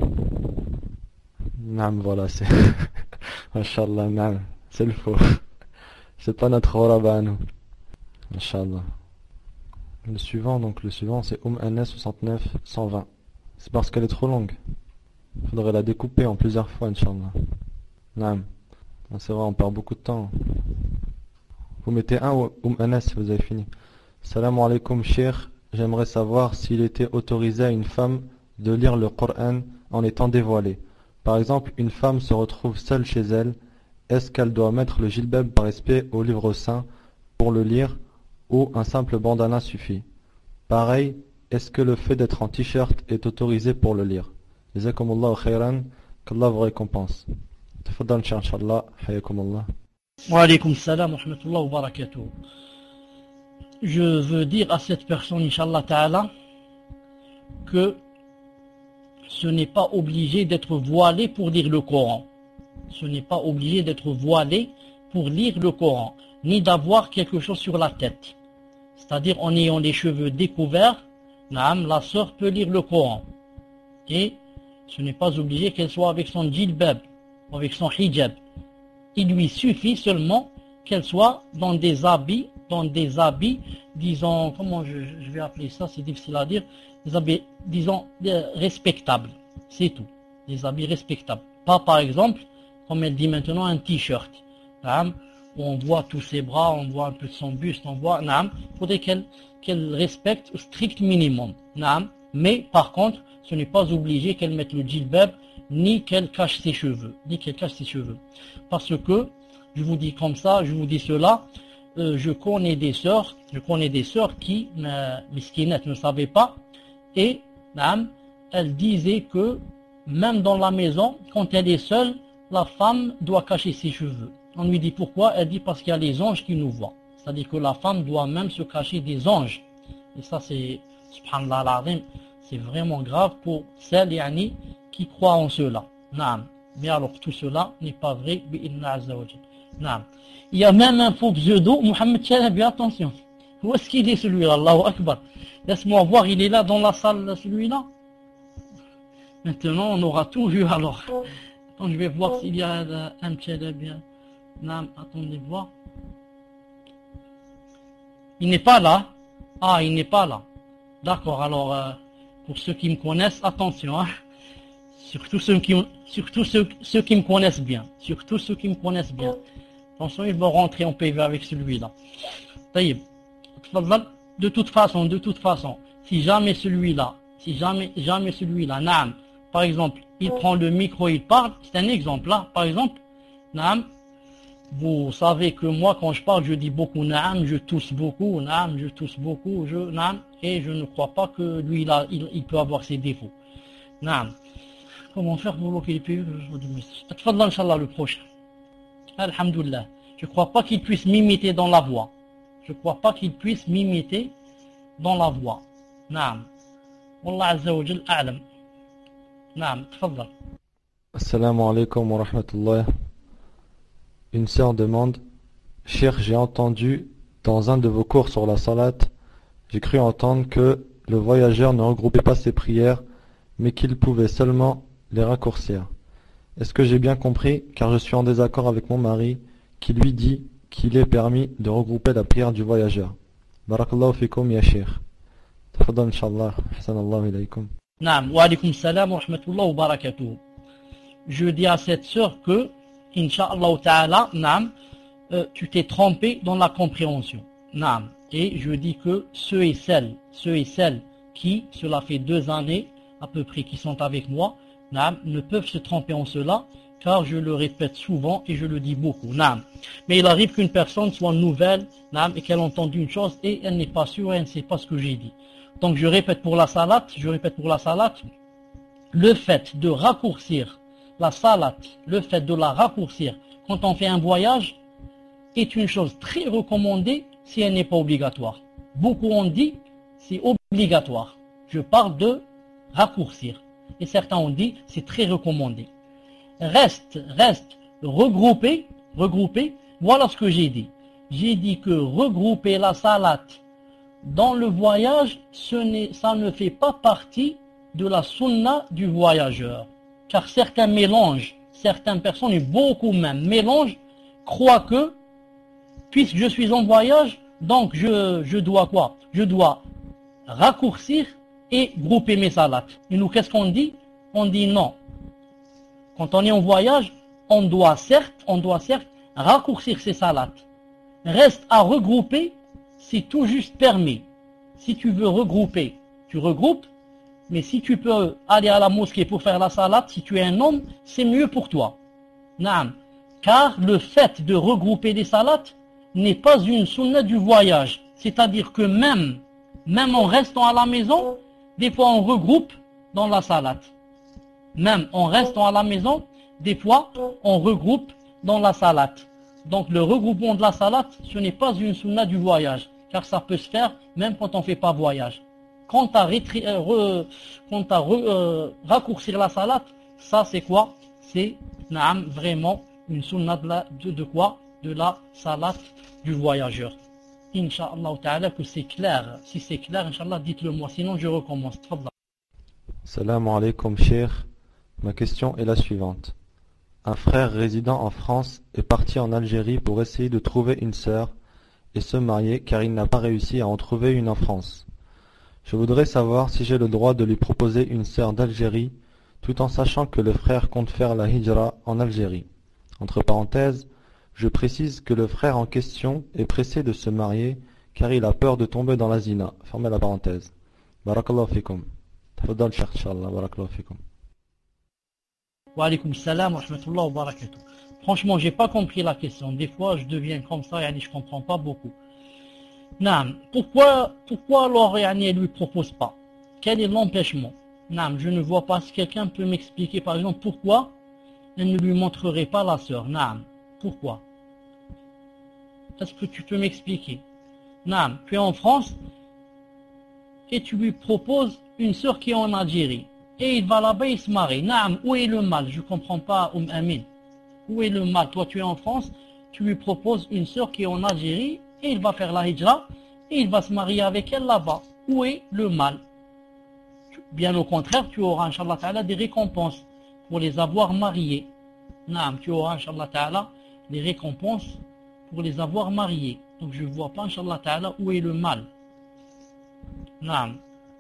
Naam, voilà, c'est. Inch'Allah, naam. C'est le faux. C'est pas notre Ghuraba à nous. Inch'Allah. Le suivant, c'est Anas 69 120. C'est parce qu'elle est trop longue. Il faudrait la découper en plusieurs fois, Inch'Allah. Naam. C'est vrai, on perd beaucoup de temps. Vous mettez un Anas si vous avez fini. Salam alaikum, Cheikh. J'aimerais savoir s'il était autorisé à une femme de lire le Coran en étant dévoilée. Par exemple, une femme se retrouve seule chez elle. Est-ce qu'elle doit mettre le jilbab par respect au livre saint pour le lire ou un simple bandana suffit? Pareil, est-ce que le fait d'être en t-shirt est autorisé pour le lire? Jazakumullahu khayran, qu'Allah vous récompense. Tafadal, inshallah, hayakumullah. Wa alaykum salam wa rahmatullahi wa barakatuh. Je veux dire à cette personne, Inch'Allah Ta'ala, que ce n'est pas obligé d'être voilé pour lire le Coran. Ce n'est pas obligé d'être voilé pour lire le Coran, ni d'avoir quelque chose sur la tête. C'est-à-dire en ayant les cheveux découverts, la sœur peut lire le Coran. Et ce n'est pas obligé qu'elle soit avec son djilbab, avec son hijab. Il lui suffit seulement qu'elle soit dans des habits, disons, comment je vais appeler ça, c'est difficile à dire, des habits, disons, respectables. C'est tout. Des habits respectables. Pas par exemple, comme elle dit maintenant, un t-shirt. Où on voit tous ses bras, on voit un peu de son buste, on voit, il faudrait qu'elle respecte au strict minimum. Mais par contre, ce n'est pas obligé qu'elle mette le djilbab, ni qu'elle cache ses cheveux. Parce que, je vous dis comme ça, je vous dis cela, je connais des sœurs qui, miskinettes, ne savaient pas, et elles disaient que même dans la maison, quand elle est seule, la femme doit cacher ses cheveux. On lui dit pourquoi? Elle dit parce qu'il y a les anges qui nous voient. C'est-à-dire que la femme doit même se cacher des anges. Et ça c'est, subhanallah al-azim, c'est vraiment grave pour celles qui croient en cela. Naam. Mais alors tout cela n'est pas vrai, bi'inna azza wa jal. Non. Il y a même un faux pseudo, Mohamed Chalabi, attention. Où est-ce qu'il est celui-là? Allahu Akbar. Laisse-moi voir, il est là dans la salle, celui-là. Maintenant, on aura tout vu alors. Attends, je vais voir s'il y a un Chalabi. Non, attendez voir. Il n'est pas là. Ah, il n'est pas là. D'accord, alors, pour ceux qui me connaissent, attention, hein. Surtout ceux qui me connaissent bien. Surtout ceux qui me connaissent bien. Attention, ils vont rentrer en PV avec celui-là. De toute façon, si jamais celui-là, naam, par exemple, il prend le micro, il parle, c'est un exemple là, par exemple, naam, vous savez que moi, quand je parle, je dis beaucoup naam, je tousse beaucoup, naam, naam, et je ne crois pas que lui, il peut avoir ses défauts. Naam. Comment faire pour bloquer les PV? Tfadla, Inch'Allah, le prochain. Alhamdulillah. Je ne crois pas qu'il puisse m'imiter dans la voix. Naam. Wallah Azza wa Jal a'lam. Naam, tfadla. Assalamu alaikum wa rahmatullah. Une sœur demande: Cheikh, j'ai entendu dans un de vos cours sur la salat, j'ai cru entendre que le voyageur ne regroupait pas ses prières, mais qu'il pouvait seulement les raccourcir. Est-ce que j'ai bien compris? Car je suis en désaccord avec mon mari qui lui dit qu'il est permis de regrouper la prière du voyageur. Barakallahu fikum ya Cheikh. Tafadal inshallah. Ahsanallahu ilaykum. Naam, wa alaykum salam wa rahmatullah wa barakatuh. Je dis à cette sœur que, Inch'Allah ta'ala, naam, tu t'es trompé dans la compréhension. Naam. Et je dis que ceux et celles qui, cela fait 2 années à peu près, qui sont avec moi, naam, ne peuvent se tromper en cela, car je le répète souvent et je le dis beaucoup. Naam. Mais il arrive qu'une personne soit nouvelle, naam, et qu'elle entende une chose et elle n'est pas sûre et elle ne sait pas ce que j'ai dit. Donc je répète pour la salat, le fait de raccourcir la salat, le fait de la raccourcir quand on fait un voyage est une chose très recommandée si elle n'est pas obligatoire. Beaucoup ont dit c'est obligatoire. Je parle de raccourcir. Et certains ont dit c'est très recommandé. Reste, regrouper, voilà ce que j'ai dit. J'ai dit que regrouper la salat dans le voyage, ça ne fait pas partie de la sunna du voyageur. Car certains mélangent, certaines personnes, et beaucoup même, mélangent, croient que, puisque je suis en voyage, donc je dois quoi? Je dois raccourcir et grouper mes salats. Et nous, qu'est-ce qu'on dit? On dit non. Quand on est en voyage, on doit certes raccourcir ses salats. Reste à regrouper, c'est tout juste permis. Si tu veux regrouper, tu regroupes. Mais si tu peux aller à la mosquée pour faire la salat, si tu es un homme, c'est mieux pour toi. Naam. Car le fait de regrouper les salats n'est pas une sunna du voyage. C'est-à-dire que même en restant à la maison, des fois on regroupe dans la salat. Même en restant à la maison, des fois on regroupe dans la salat. Donc le regroupement de la salat, ce n'est pas une sunna du voyage. Car ça peut se faire même quand on ne fait pas voyage. Quant à raccourcir la salat, ça c'est quoi? C'est vraiment une sunna de quoi? De la salat du voyageur. Inch'Allah ta'ala que c'est clair. Si c'est clair, Inch'Allah, dites-le moi. Sinon je recommence. Tfadla. Salam alaikum Cheikh. Ma question est la suivante. Un frère résidant en France est parti en Algérie pour essayer de trouver une sœur et se marier car il n'a pas réussi à en trouver une en France. Je voudrais savoir si j'ai le droit de lui proposer une sœur d'Algérie tout en sachant que le frère compte faire la hijra en Algérie. Entre parenthèses, je précise que le frère en question est pressé de se marier car il a peur de tomber dans la zina. Fermez la parenthèse. Barakallahu fikum. Tafadal Cheikh Inch'Allah. Barakallahu fikum. Wa alaykum salam wa rahmatullah wa barakatuh. Franchement, j'ai pas compris la question. Des fois, je deviens comme ça et je comprends pas beaucoup. Naam, pourquoi alors elle lui propose pas? Quel est l'empêchement? Naam, je ne vois pas si quelqu'un peut m'expliquer par exemple pourquoi elle ne lui montrerait pas la sœur. Naam, pourquoi? Est-ce que tu peux m'expliquer? Naam, tu es en France et tu lui proposes une sœur qui est en Algérie et il va là-bas et se marie. Naam, où est le mal? Je comprends pas, Amin. Où est le mal? Toi tu es en France, tu lui proposes une sœur qui est en Algérie et il va faire la hijra et il va se marier avec elle là-bas. Où est le mal? Bien au contraire, tu auras, Inch'Allah Ta'ala, des récompenses pour les avoir mariés. Naam, tu auras, Inch'Allah Ta'ala, des récompenses pour les avoir mariés. Donc je ne vois pas, Inch'Allah Ta'ala, où est le mal. Naam.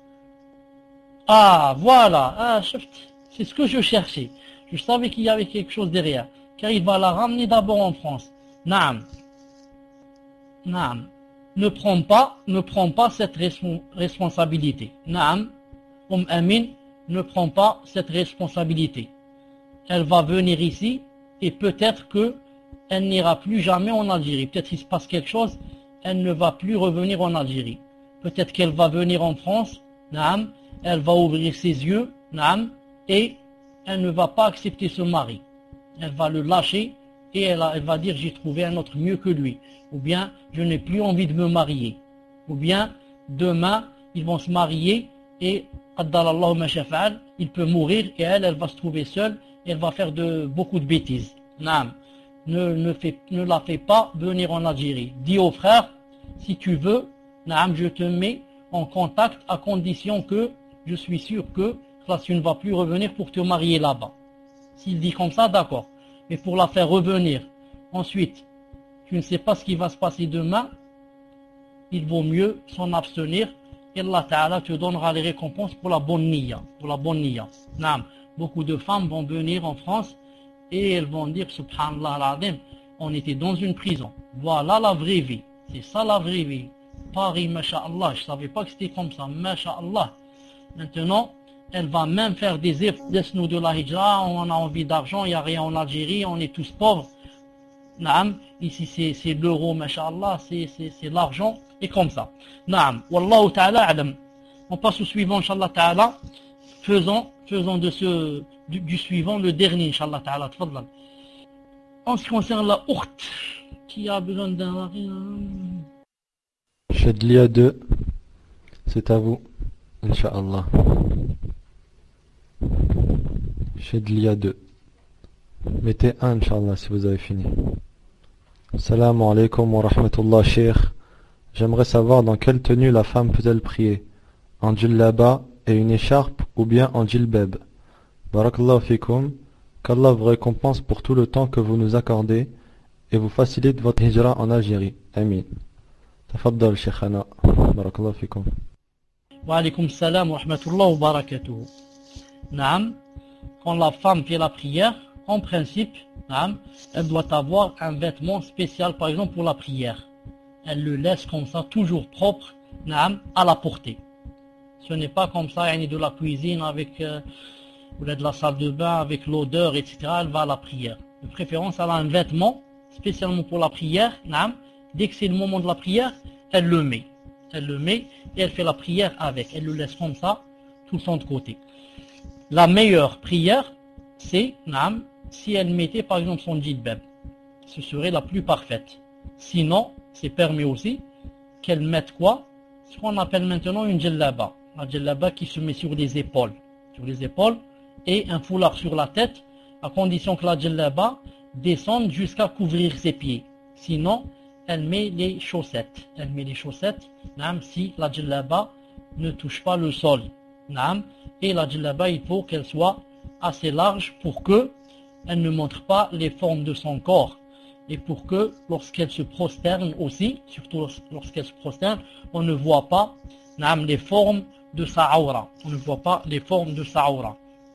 Ah, voilà. Ah, c'est ce que je cherchais. Je savais qu'il y avait quelque chose derrière. Car il va la ramener d'abord en France. Naam. Naam. Ne prends pas cette responsabilité. Naam. Amin, ne prends pas cette responsabilité. Elle va venir ici et peut-être que elle n'ira plus jamais en Algérie. Peut-être qu'il se passe quelque chose, elle ne va plus revenir en Algérie. Peut-être qu'elle va venir en France, naam, elle va ouvrir ses yeux, naam, et elle ne va pas accepter ce mari. Elle va le lâcher et elle va dire j'ai trouvé un autre mieux que lui. Ou bien je n'ai plus envie de me marier. Ou bien demain ils vont se marier et il peut mourir et elle va se trouver seule et elle va faire beaucoup de bêtises. Naam. Ne la fais pas venir en Algérie. Dis au frère, si tu veux, naam, je te mets en contact à condition que je suis sûr que tu ne vas plus revenir pour te marier là-bas. S'il dit comme ça, d'accord. Mais pour la faire revenir, ensuite, tu ne sais pas ce qui va se passer demain, il vaut mieux s'en abstenir. Et Allah Ta'ala te donnera les récompenses pour la bonne niya. Pour la bonne niya. Naam. Beaucoup de femmes vont venir en France et elles vont dire, subhanallah al-azim, on était dans une prison. Voilà la vraie vie. C'est ça la vraie vie. Paris, masha'Allah, je ne savais pas que c'était comme ça, masha'Allah. Maintenant, elle va même faire des efforts. Laisse-nous de la hijra, on a envie d'argent, il n'y a rien en Algérie, on est tous pauvres. Naam, ici c'est l'euro, masha'Allah, c'est l'argent, et comme ça. Naam, wallahu ta'ala alam. On passe au suivant, inshallah ta'ala. Faisons du suivant le dernier, inshallah ta'ala. Tfadlal. En ce qui concerne la ourt, qui a besoin d'un... Chadlia 2, c'est à vous, Inch'Allah. Chadlia 2. Mettez un, Inch'Allah, si vous avez fini. Assalamu alaikum wa rahmatullah, Cheikh. J'aimerais savoir dans quelle tenue la femme peut-elle prier? En djellaba et une écharpe ou bien en djilbab? Barakallahu fikum. Qu'Allah vous récompense pour tout le temps que vous nous accordez et vous facilite votre hijra en Algérie. Amin. Tafaddal, Sheikhana. Barakallahu fikum. Wa alaykum salam wa rahmatullah wa barakatuh. Naam. Quand la femme fait la prière, en principe, naam, elle doit avoir un vêtement spécial, par exemple pour la prière. Elle le laisse comme ça, toujours propre, naam, à la portée. Ce n'est pas comme ça, de la cuisine avec, ou de la salle de bain avec l'odeur, etc. Elle va à la prière. De préférence, elle a un vêtement spécialement pour la prière, naam. Dès que c'est le moment de la prière, elle le met. Elle le met et elle fait la prière avec. Elle le laisse comme ça, tout le temps de côté. La meilleure prière, c'est, naam, si elle mettait par exemple son djilbab. Ce serait la plus parfaite. Sinon, c'est permis aussi qu'elle mette quoi? Ce qu'on appelle maintenant une djellaba. La djellaba qui se met sur les épaules. Sur les épaules et un foulard sur la tête, à condition que la djellaba descende jusqu'à couvrir ses pieds. Sinon, elle met les chaussettes. Elle met les chaussettes, naam, si la djellaba ne touche pas le sol. Naam. Et la djellaba, il faut qu'elle soit assez large pour que elle ne montre pas les formes de son corps. Et pour que lorsqu'elle se prosterne aussi, surtout lorsqu'elle se prosterne, on ne voit pas naam, les formes de sa aura. On ne voit pas les formes de sa aura.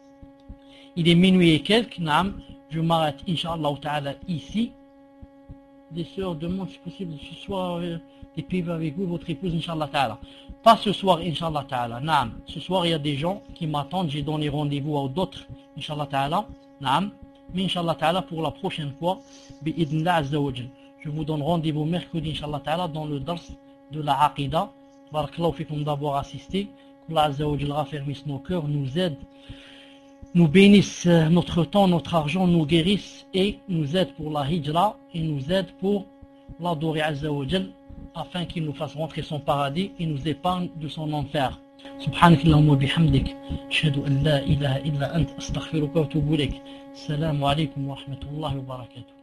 Il est minuit et quelques, naam. Je m'arrête, Inch'Allah ta'ala, ici. Les sœurs demandent si possible ce soir des priver avec vous, votre épouse, Inch'Allah ta'ala. Pas ce soir, Inch'Allah ta'ala, naam. Ce soir, il y a des gens qui m'attendent, j'ai donné rendez-vous à d'autres, Inch'Allah ta'ala, naam. Mais Inch'Allah ta'ala, pour la prochaine fois, bi'idnillah azza wa jal. Je vous donne rendez-vous mercredi, Inch'Allah ta'ala, dans le dars de la Aqidah. Barakallahu fikum d'avoir assisté. Allah azza wa jal raffermisse nos cœurs, nous aide, nous bénisse notre temps, notre argent, nous guérisse et nous aide pour la hijra et nous aide pour l'adorer azza wa jal, afin qu'il nous fasse rentrer son paradis et nous épargne de son enfer. سبحانك اللهم وبحمدك أشهد أن لا إله إلا أنت أستغفرك وأتوب إليك السلام عليكم ورحمة الله وبركاته